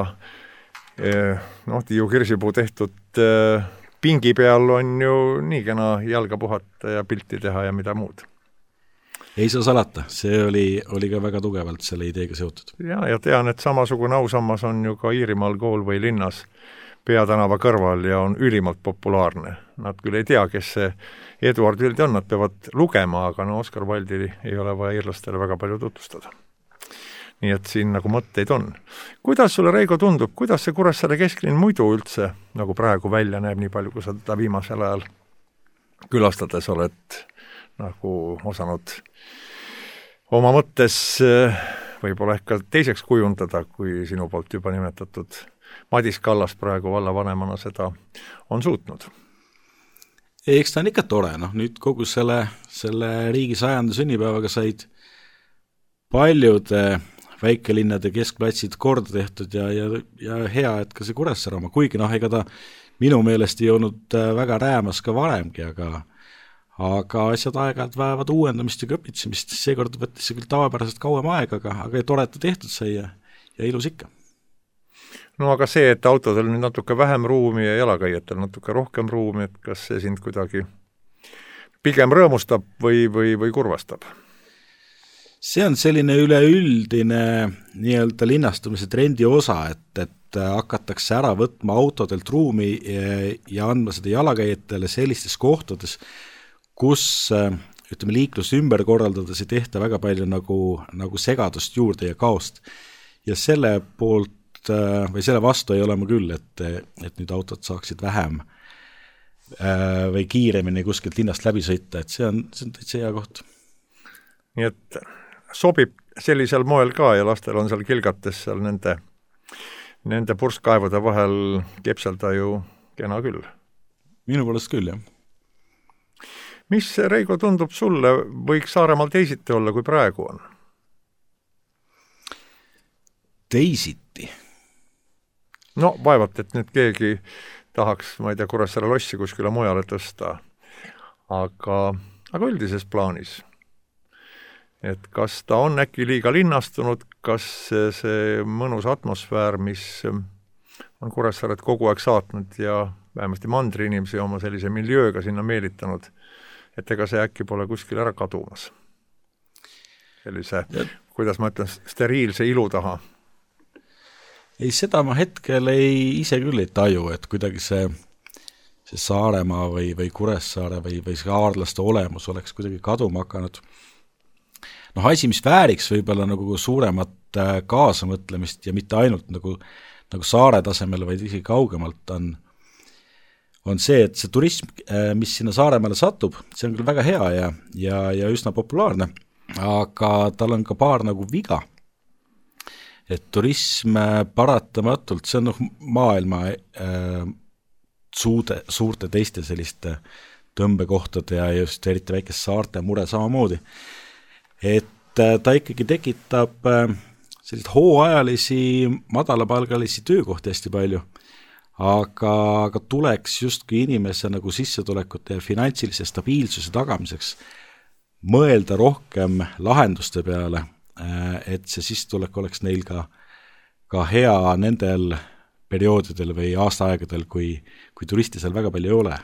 noh, Tiiu Kirsipuu tehtud pingi peal on ju nii kena jalga puhata ja pilti teha ja mida muud. Ei saa salata, see oli, oli ka väga tugevalt selle ideega seotud. Ja, ja tean, et samasugune ausammas on ju ka Iirimaal Galway linnas Peatänava kõrval ja on ülimalt populaarne. Nad küll ei tea, kes see Eduard Vilde on, nad peavad lugema, aga no Oscar Wilde'i ei ole vaja iirlastele väga palju tutvustada. Nii et siin nagu mõtteid on. Kuidas sulle, Reigo, tundub, kuidas see Kuressaare kesklinn muidu üldse nagu praegu välja näeb, nii palju, kui sa teda viimasel ajal külastades oled nagu osanud oma mõttes võib-olla ehk ka teiseks kujundada, kui sinu poolt juba nimetatud Madis Kallas praegu vallavanemana seda on suutnud? Eks ta on ikka tore, noh nüüd kogu selle, selle riigi sajanda sünnipäevaga said paljude väikelinnade keskplatsid korda tehtud ja, ja, ja hea, et ka see Kuressaare oma, kuigi noh, ega ta minu meelest ei olnud väga räämas ka varemgi, aga aga asjad aeg-ajalt vajavad uuendamist ja kõpitsemist, seekord võttis see küll tavapäraselt kauem aega, aga, aga toreta tehtud sai ja, ja ilus ikka. No aga see, et autodel nüüd natuke vähem ruumi ja jalakäijatel natuke rohkem ruumi, et kas see sind kuidagi pigem rõõmustab või, või, või kurvastab? See on selline üleüldine nii-öelda linnastumise trendi osa, et, et hakatakse ära võtma autodelt ruumi ja, ja andma seda jalakäijatele sellistes kohtades, kus ütleme, liiklus ümber korraldades ei tehta väga palju nagu, nagu segadust juurde ja kaost. Ja selle poolt või selle vastu ei ole ma küll, et, et nüüd autod saaksid vähem või kiiremini kuskilt linnast läbi sõita, et see on, see on täitsa hea koht. Nii et sobib sellisel moel ka ja lastel on seal kilgates seal nende, nende purskkaevude vahel kepselda ju kena küll. Minu poolest küll, jah. Mis, Reigo, tundub sulle, võiks Saaremaal teisiti olla, kui praegu on? Teisiti? No, vaevalt, et nüüd keegi tahaks, ma ei tea, Kuressaare lossi kuskile mujale tõsta. Aga, aga üldises plaanis. Et kas ta on äkki liiga linnastunud, kas see mõnus atmosfäär, mis on Kuressaaret kogu aeg saatnud ja vähemasti mandri inimesi oma sellise miljööga sinna meelitanud, et ega see äkki pole kuskil ära kadumas. Sellise, ja. Kuidas ma ütlen, steriilse ilu taha. Ei, seda ma hetkel ei, ise küll ei taju, et kuidagi see, see Saaremaa või, või Kuressaare või, või see aarlaste olemus oleks kuidagi kaduma hakanud. Noh, asi, mis vääriks võib-olla nagu suuremat kaasamõtlemist ja mitte ainult nagu, nagu saare tasemel, vaid isegi kaugemalt on on see, et see turism, mis sinna Saaremaale satub, see on küll väga hea ja, ja, ja üsna populaarne, aga tal on ka paar nagu viga. Et turism paratamatult, see on noh, maailma äh, suude, suurte teiste selliste tõmbekohtade ja just eriti väikest saarte mure samamoodi. Et äh, ta ikkagi tekitab äh, selliseid hooajalisi, madalapalgalisi töökohti hästi palju, aga, aga tuleks justkui inimese nagu sissetulekute ja finantsilise stabiilsuse tagamiseks mõelda rohkem lahenduste peale, et see sissetulek oleks neil ka, ka hea nendel perioodidel või aastaaegadel, kui, kui turiste seal väga palju ei ole.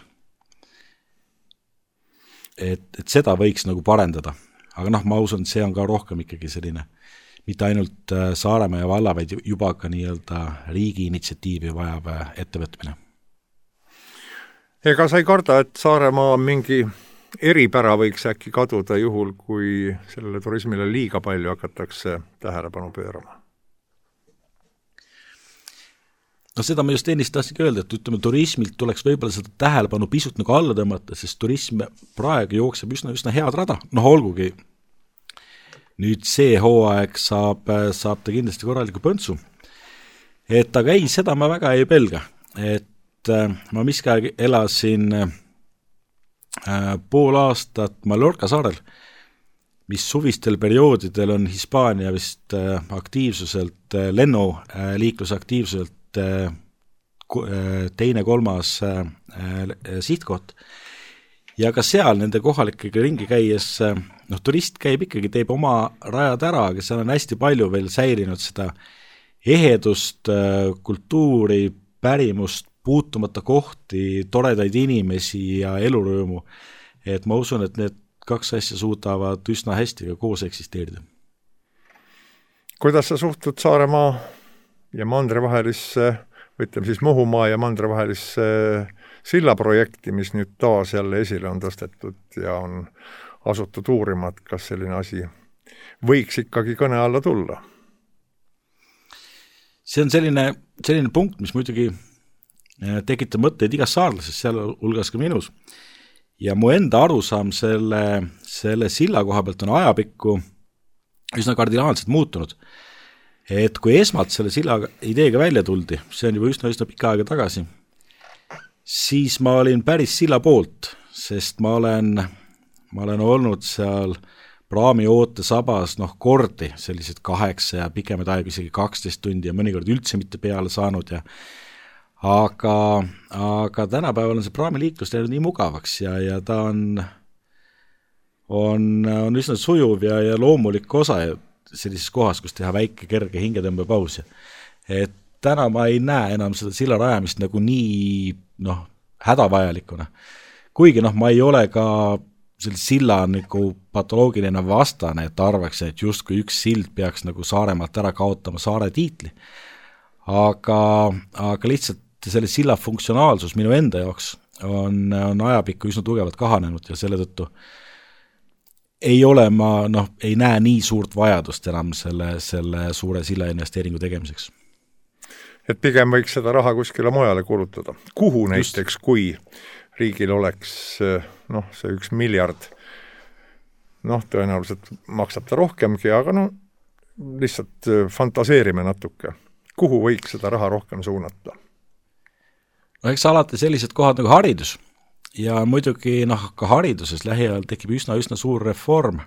Et, et seda võiks nagu parendada. Aga noh, ma usun, see on ka rohkem ikkagi selline mitte ainult Saaremaa ja valla, vaid juba ka nii-öelda riigi initsiatiivi vajav ettevõtmine. Ega sa ei karda, et Saaremaa mingi eripära võiks äkki kaduda juhul, kui sellele turismile liiga palju hakatakse tähelepanu pöörama? No seda ma just ennist tahtsingi öelda, et ütleme, turismilt tuleks võib-olla seda tähelepanu pisut nagu alla tõmmata, sest turism praegu jookseb üsna, üsna head rada. Noh, olgugi nüüd see hooaeg saab, saab ta kindlasti korraliku põntsu. Et aga ei, seda ma väga ei pelga. Et äh, ma miski elasin äh, pool aastat Mallorca saarel, mis suvistel perioodidel on Hispaania vist aktiivsuselt, lennuliikluse aktiivsuselt teine, kolmas sihtkoht. Ja ka seal nende kohalikega ringi käies, noh, turist käib ikkagi, teeb oma rajad ära, aga seal on hästi palju veel säilinud seda ehedust, kultuuri, pärimust, puutumata kohti, toredaid inimesi ja elurõõmu. Et ma usun, et need kaks asja suudavad üsna hästi ka koos eksisteerida. Kuidas sa suhtud Saaremaa ja mandri vahelisse, ütleme siis Muhumaa ja mandri vahelisse sillaprojekti, mis nüüd taas jälle esile on tõstetud ja on asutud uurima, et kas selline asi võiks ikkagi kõne alla tulla? See on selline, selline punkt, mis muidugi tekitab mõtteid igas saarlases, seal hulgas ka minus. Ja mu enda arusaam selle, selle silla koha pealt on ajapikku üsna kardinaalselt muutunud. Et kui esmalt selle silla ideega välja tuldi, see on juba üsna, üsna pika aega tagasi, siis ma olin päris silla poolt, sest ma olen, ma olen olnud seal praami oote sabas noh kordi, sellised kaheksa ja pikemad aeg isegi kaksteist tundi ja mõnikord üldse mitte peale saanud ja aga, aga tänapäeval on see praamiliiklus teinud nii mugavaks ja, ja ta on, on, on üsna sujuv ja, ja loomulik osa sellises kohas, kus teha väike kerge hingetõmbepaus. Et täna ma ei näe enam seda silla rajamist nagu nii noh, hädavajalikuna. Kuigi noh, ma ei ole ka selle silla nagu patoloogiline vastane, et arvaks, et just kui üks sild peaks nagu Saaremaalt ära kaotama saare tiitli. Aga, aga lihtsalt selle silla funktsionaalsus minu enda jaoks on, on ajapikku üsna tugevalt kahanenud ja selle tõttu ei ole ma, noh, ei näe nii suurt vajadust enam selle, selle suure silla investeeringu tegemiseks. Et pigem võiks seda raha kuskile mujale kulutada. Kuhu Just. näiteks, kui riigil oleks noh, see üks miljard, noh, tõenäoliselt maksab ta rohkemgi, aga no lihtsalt fantaseerime natuke. Kuhu võiks seda raha rohkem suunata? No eks alati sellised kohad nagu haridus ja muidugi noh, ka hariduses lähiajal tekib üsna, üsna suur reform.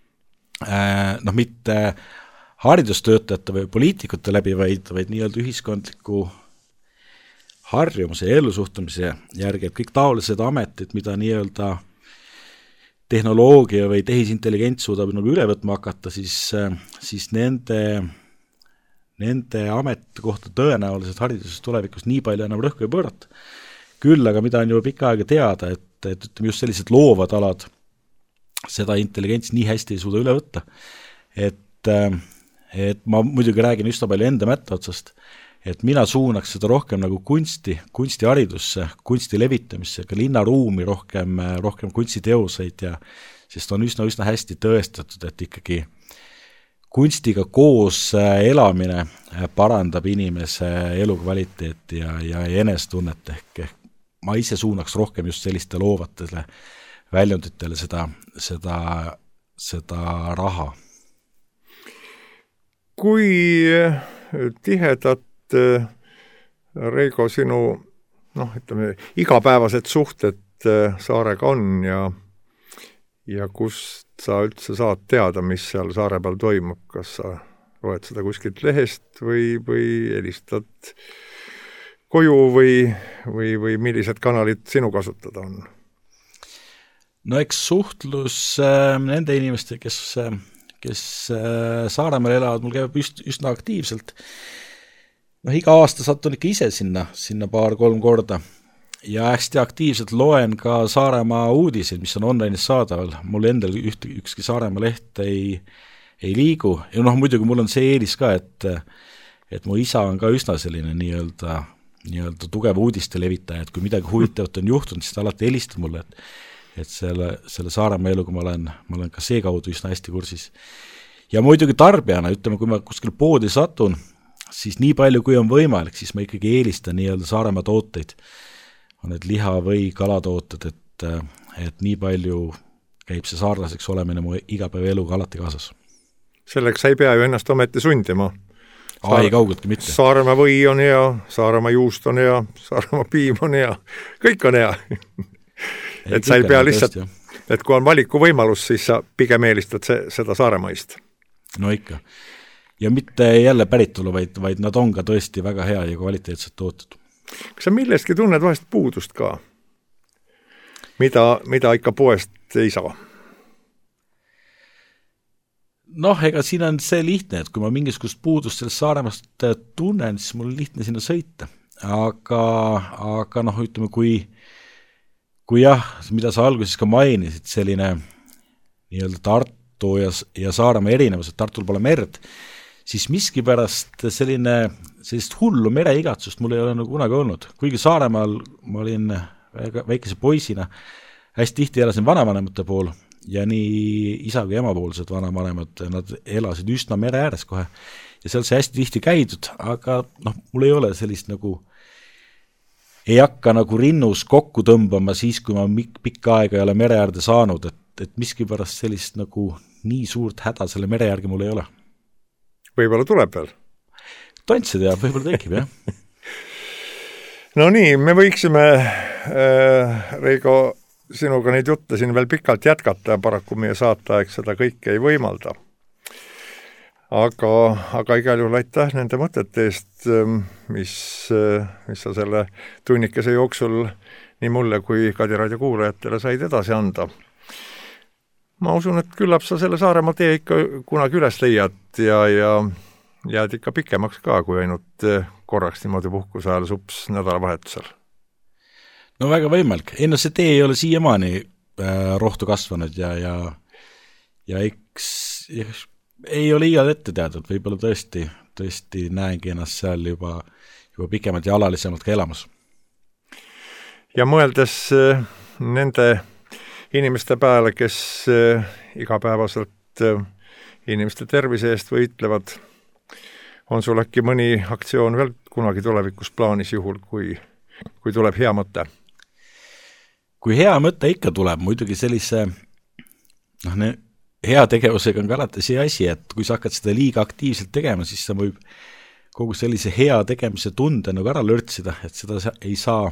Noh, mitte haridustöötajate või poliitikute läbi, vaid, vaid nii-öelda ühiskondliku harjumuse ja ellusuhtumise järgi, et kõik taolised ametid, mida nii-öelda tehnoloogia või tehisintelligents suudab nagu üle võtma hakata, siis, siis nende, nende ametikohta tõenäoliselt hariduses tulevikus nii palju enam rõhku ei pöörata. Küll, aga mida on juba pikka aega teada, et, et ütleme just sellised loovad alad seda intelligents nii hästi ei suuda üle võtta. Et, et ma muidugi räägin üsna palju enda mätta otsast, et mina suunaks seda rohkem nagu kunsti, kunstiharidusse, kunsti levitamisse, ka linnaruumi rohkem, rohkem kunstiteoseid ja sest on üsna, üsna hästi tõestatud, et ikkagi kunstiga koos elamine parandab inimese elukvaliteeti ja, ja enestunnet ehk, ehk ma ise suunaks rohkem just selliste loovatele väljunditele seda, seda, seda raha. Kui tihedat Reigo sinu noh, ütleme, igapäevased suhted saarega on ja, ja kust sa üldse saad teada, mis seal saare peal toimub, kas sa loed seda kuskilt lehest või, või helistad koju või, või, või millised kanalid sinu kasutada on? No eks suhtlus äh, nende inimeste, kes, kes äh, Saaremaal elavad, mul käib üst, üsna aktiivselt. Noh, iga aasta satun ikka ise sinna, sinna paar-kolm korda ja hästi aktiivselt loen ka Saaremaa uudiseid, mis on online'is saadaval. Mul endal üht, ükski Saaremaa leht ei, ei liigu ja noh, muidugi mul on see eelis ka, et, et mu isa on ka üsna selline nii-öelda, nii-öelda tugev uudiste levitaja, et kui midagi huvitavat on juhtunud, siis ta alati helistab mulle, et, et selle, selle Saaremaa eluga ma olen, ma olen ka see kaudu üsna hästi kursis. Ja muidugi tarbijana, ütleme, kui ma kuskil poodi satun, siis nii palju kui on võimalik, siis ma ikkagi eelistan nii-öelda Saaremaa tooteid, on need liha- või kalatooted, et, et nii palju käib see saarlaseks olemine mu igapäeva eluga alati kaasas. Selleks sa ei pea ju ennast ometi sundima. Saar... Ai, kaugeltki mitte. Saaremaa või on hea, Saaremaa juust on hea, Saaremaa piim on hea, kõik on hea. et sa ei pea lihtsalt, et kui on valiku võimalus, siis sa pigem eelistad see, seda Saaremaist. No ikka. Ja mitte jälle päritolu, vaid, vaid nad on ka tõesti väga hea ja kvaliteetselt tootud. Kas sa millestki tunned vahest puudust ka? Mida, mida ikka poest ei saa? Noh, ega siin on see lihtne, et kui ma mingisugust puudust sellest Saaremast tunnen, siis mul on lihtne sinna sõita. Aga, aga noh, ütleme, kui, kui jah, mida sa alguses ka mainisid, selline nii-öelda Tartu ja, ja Saaremaa erinevus, et Tartul pole merd, siis miskipärast selline, sellist hullu mereigatsust mul ei ole nagu kunagi olnud. Kuigi Saaremaal ma olin väikese poisina, hästi tihti elasin vanavanemate pool, ja nii isa kui emapoolsed vanavanemad, nad elasid üsna mere ääres kohe ja seal see hästi tihti käidud, aga noh, mul ei ole sellist nagu ei hakka nagu rinnus kokku tõmbama siis, kui ma pikka aega ei ole mere äärde saanud, et, et miskipärast sellist nagu nii suurt häda selle mere järgi mul ei ole. Võib-olla tuleb veel? Tantse teab, võib-olla tekib, jah. No nii, me võiksime äh, Reigo sinuga neid jutte siin veel pikalt jätkata ja paraku meie saateaeg seda kõike ei võimalda. Aga, aga igal juhul aitäh nende mõtete eest, mis, mis sa selle tunnikese jooksul nii mulle kui Kadi Raadio kuulajatele said edasi anda. Ma usun, et küllap sa selle Saaremaa tee ikka kunagi üles leiad ja, ja jääd ikka pikemaks ka, kui ainult korraks niimoodi puhkuse ajal sups nädalavahetusel. No väga võimalik. Ei, no see tee ei ole siiamaani äh, rohtu kasvanud ja, ja, ja eks ja, ei ole igal ette teadnud, võib-olla tõesti, tõesti näengi ennast seal juba, juba pikemalt ja alalisemalt ka elamas. Ja mõeldes äh, nende inimeste peale, kes äh, igapäevaselt äh, inimeste tervise eest võitlevad, on sul äkki mõni aktsioon veel kunagi tulevikus plaanis juhul, kui, kui tuleb hea mõte? Kui hea mõte ikka tuleb, muidugi sellise noh, ne, hea tegevusega on ka alati see asi, et kui sa hakkad seda liiga aktiivselt tegema, siis sa võib kogu sellise hea tegemise tunde nagu ära lörtsida, et seda ei saa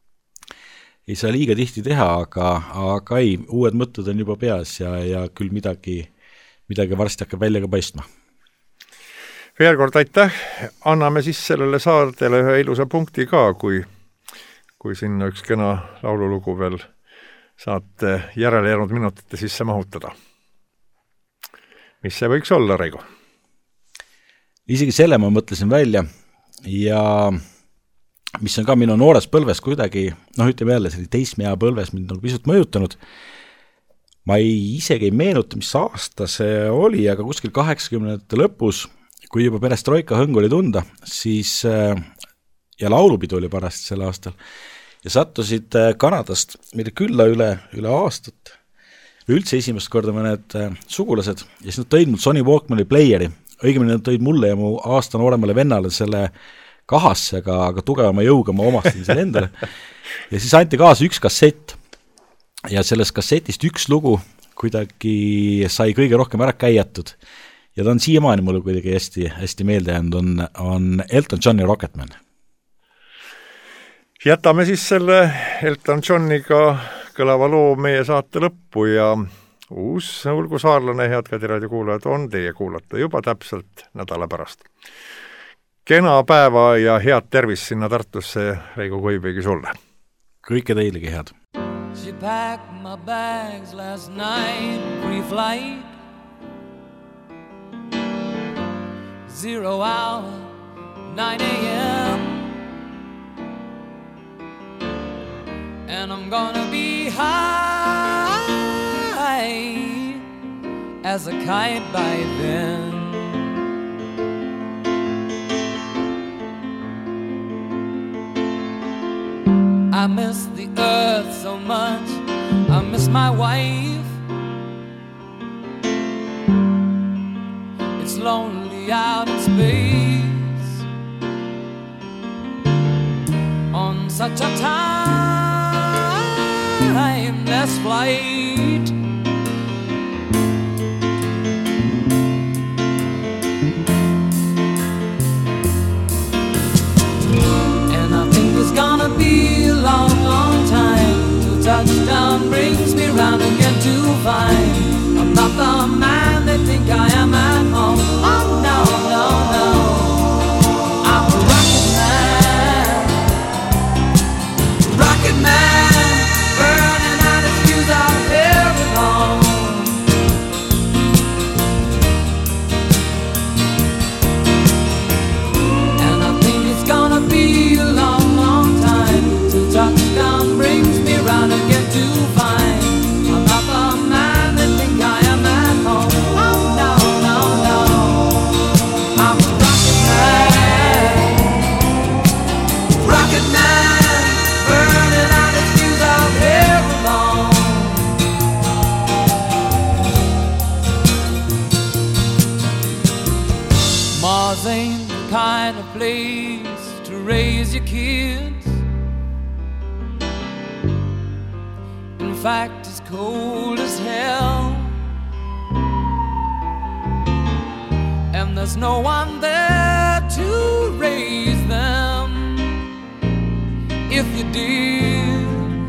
ei saa liiga tihti teha, aga, aga ei, uued mõtted on juba peas ja, ja küll midagi, midagi varsti hakkab välja ka paistma. Veel kord aitäh, anname siis sellele saardele ühe ilusa punkti ka, kui kui sinna üks kena laululugu veel saate järele jäänud minutite sisse mahutada. Mis see võiks olla, Reigo? Isegi selle ma mõtlesin välja ja mis on ka minu noores põlves kuidagi, noh ütleme jälle, selline teismea põlves mind on pisut mõjutanud. Ma ei, isegi ei meenuta, mis aasta see oli, aga kuskil kaheksakümnendate lõpus, kui juba perestroika hõng oli tunda, siis ja laulupidu oli parasti sel aastal ja sattusid Kanadast meile külla üle, üle aastat üldse esimest korda mõned sugulased ja siis nad tõid mul Sony Walkmani playeri, õigemini nad tõid mulle ja mu aasta nooremale vennale selle kahasse, aga, aga tugevama jõuga ma omastasin selle endale ja siis anti kaasa üks kassett ja sellest kassetist üks lugu kuidagi sai kõige rohkem ära käiatud ja ta on siiamaani mulle kuidagi hästi, hästi meelde jäänud, on, on Elton Johni Rocketman. Jätame siis selle Elton Johniga kõlava loo meie saate lõppu ja uus ulgusaarlane, head Kadi Raadio kuulajad, on teie kuulata juba täpselt nädala pärast. Kena päeva ja head tervist sinna Tartusse, Reigo Koipäigi sulle. Kõike teilegi head. She packed my bags last night, pre-flight Zero hour, nine a.m. And I'm gonna be high as a kite by then. I miss the earth so much, I miss my wife. It's lonely out in space on such a timeless flight. And I think it's gonna be a long, long time till touchdown brings me round again to ain't the kind of place to raise your kids. In fact, it's cold as hell, and there's no one there to raise them if you did.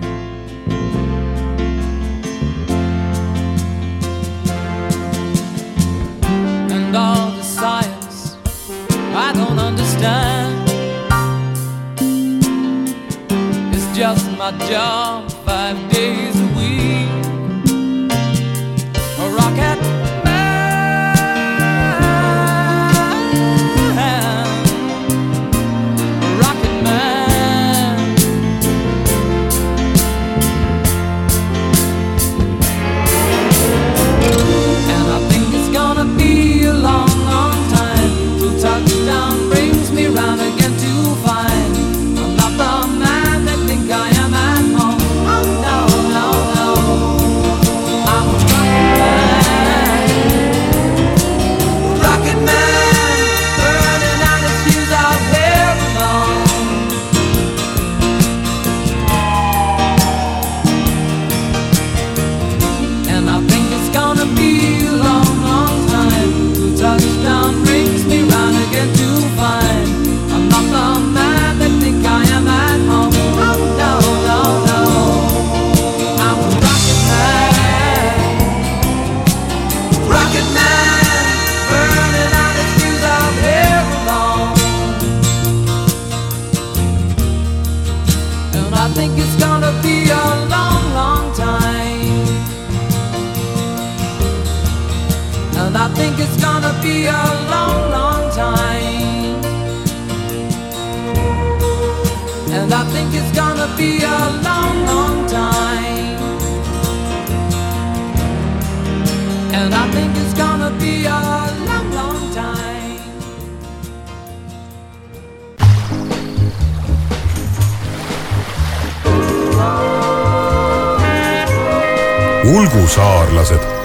And all the science I don't understand, it's just my job five days a week. A rocket Ulgusaarlased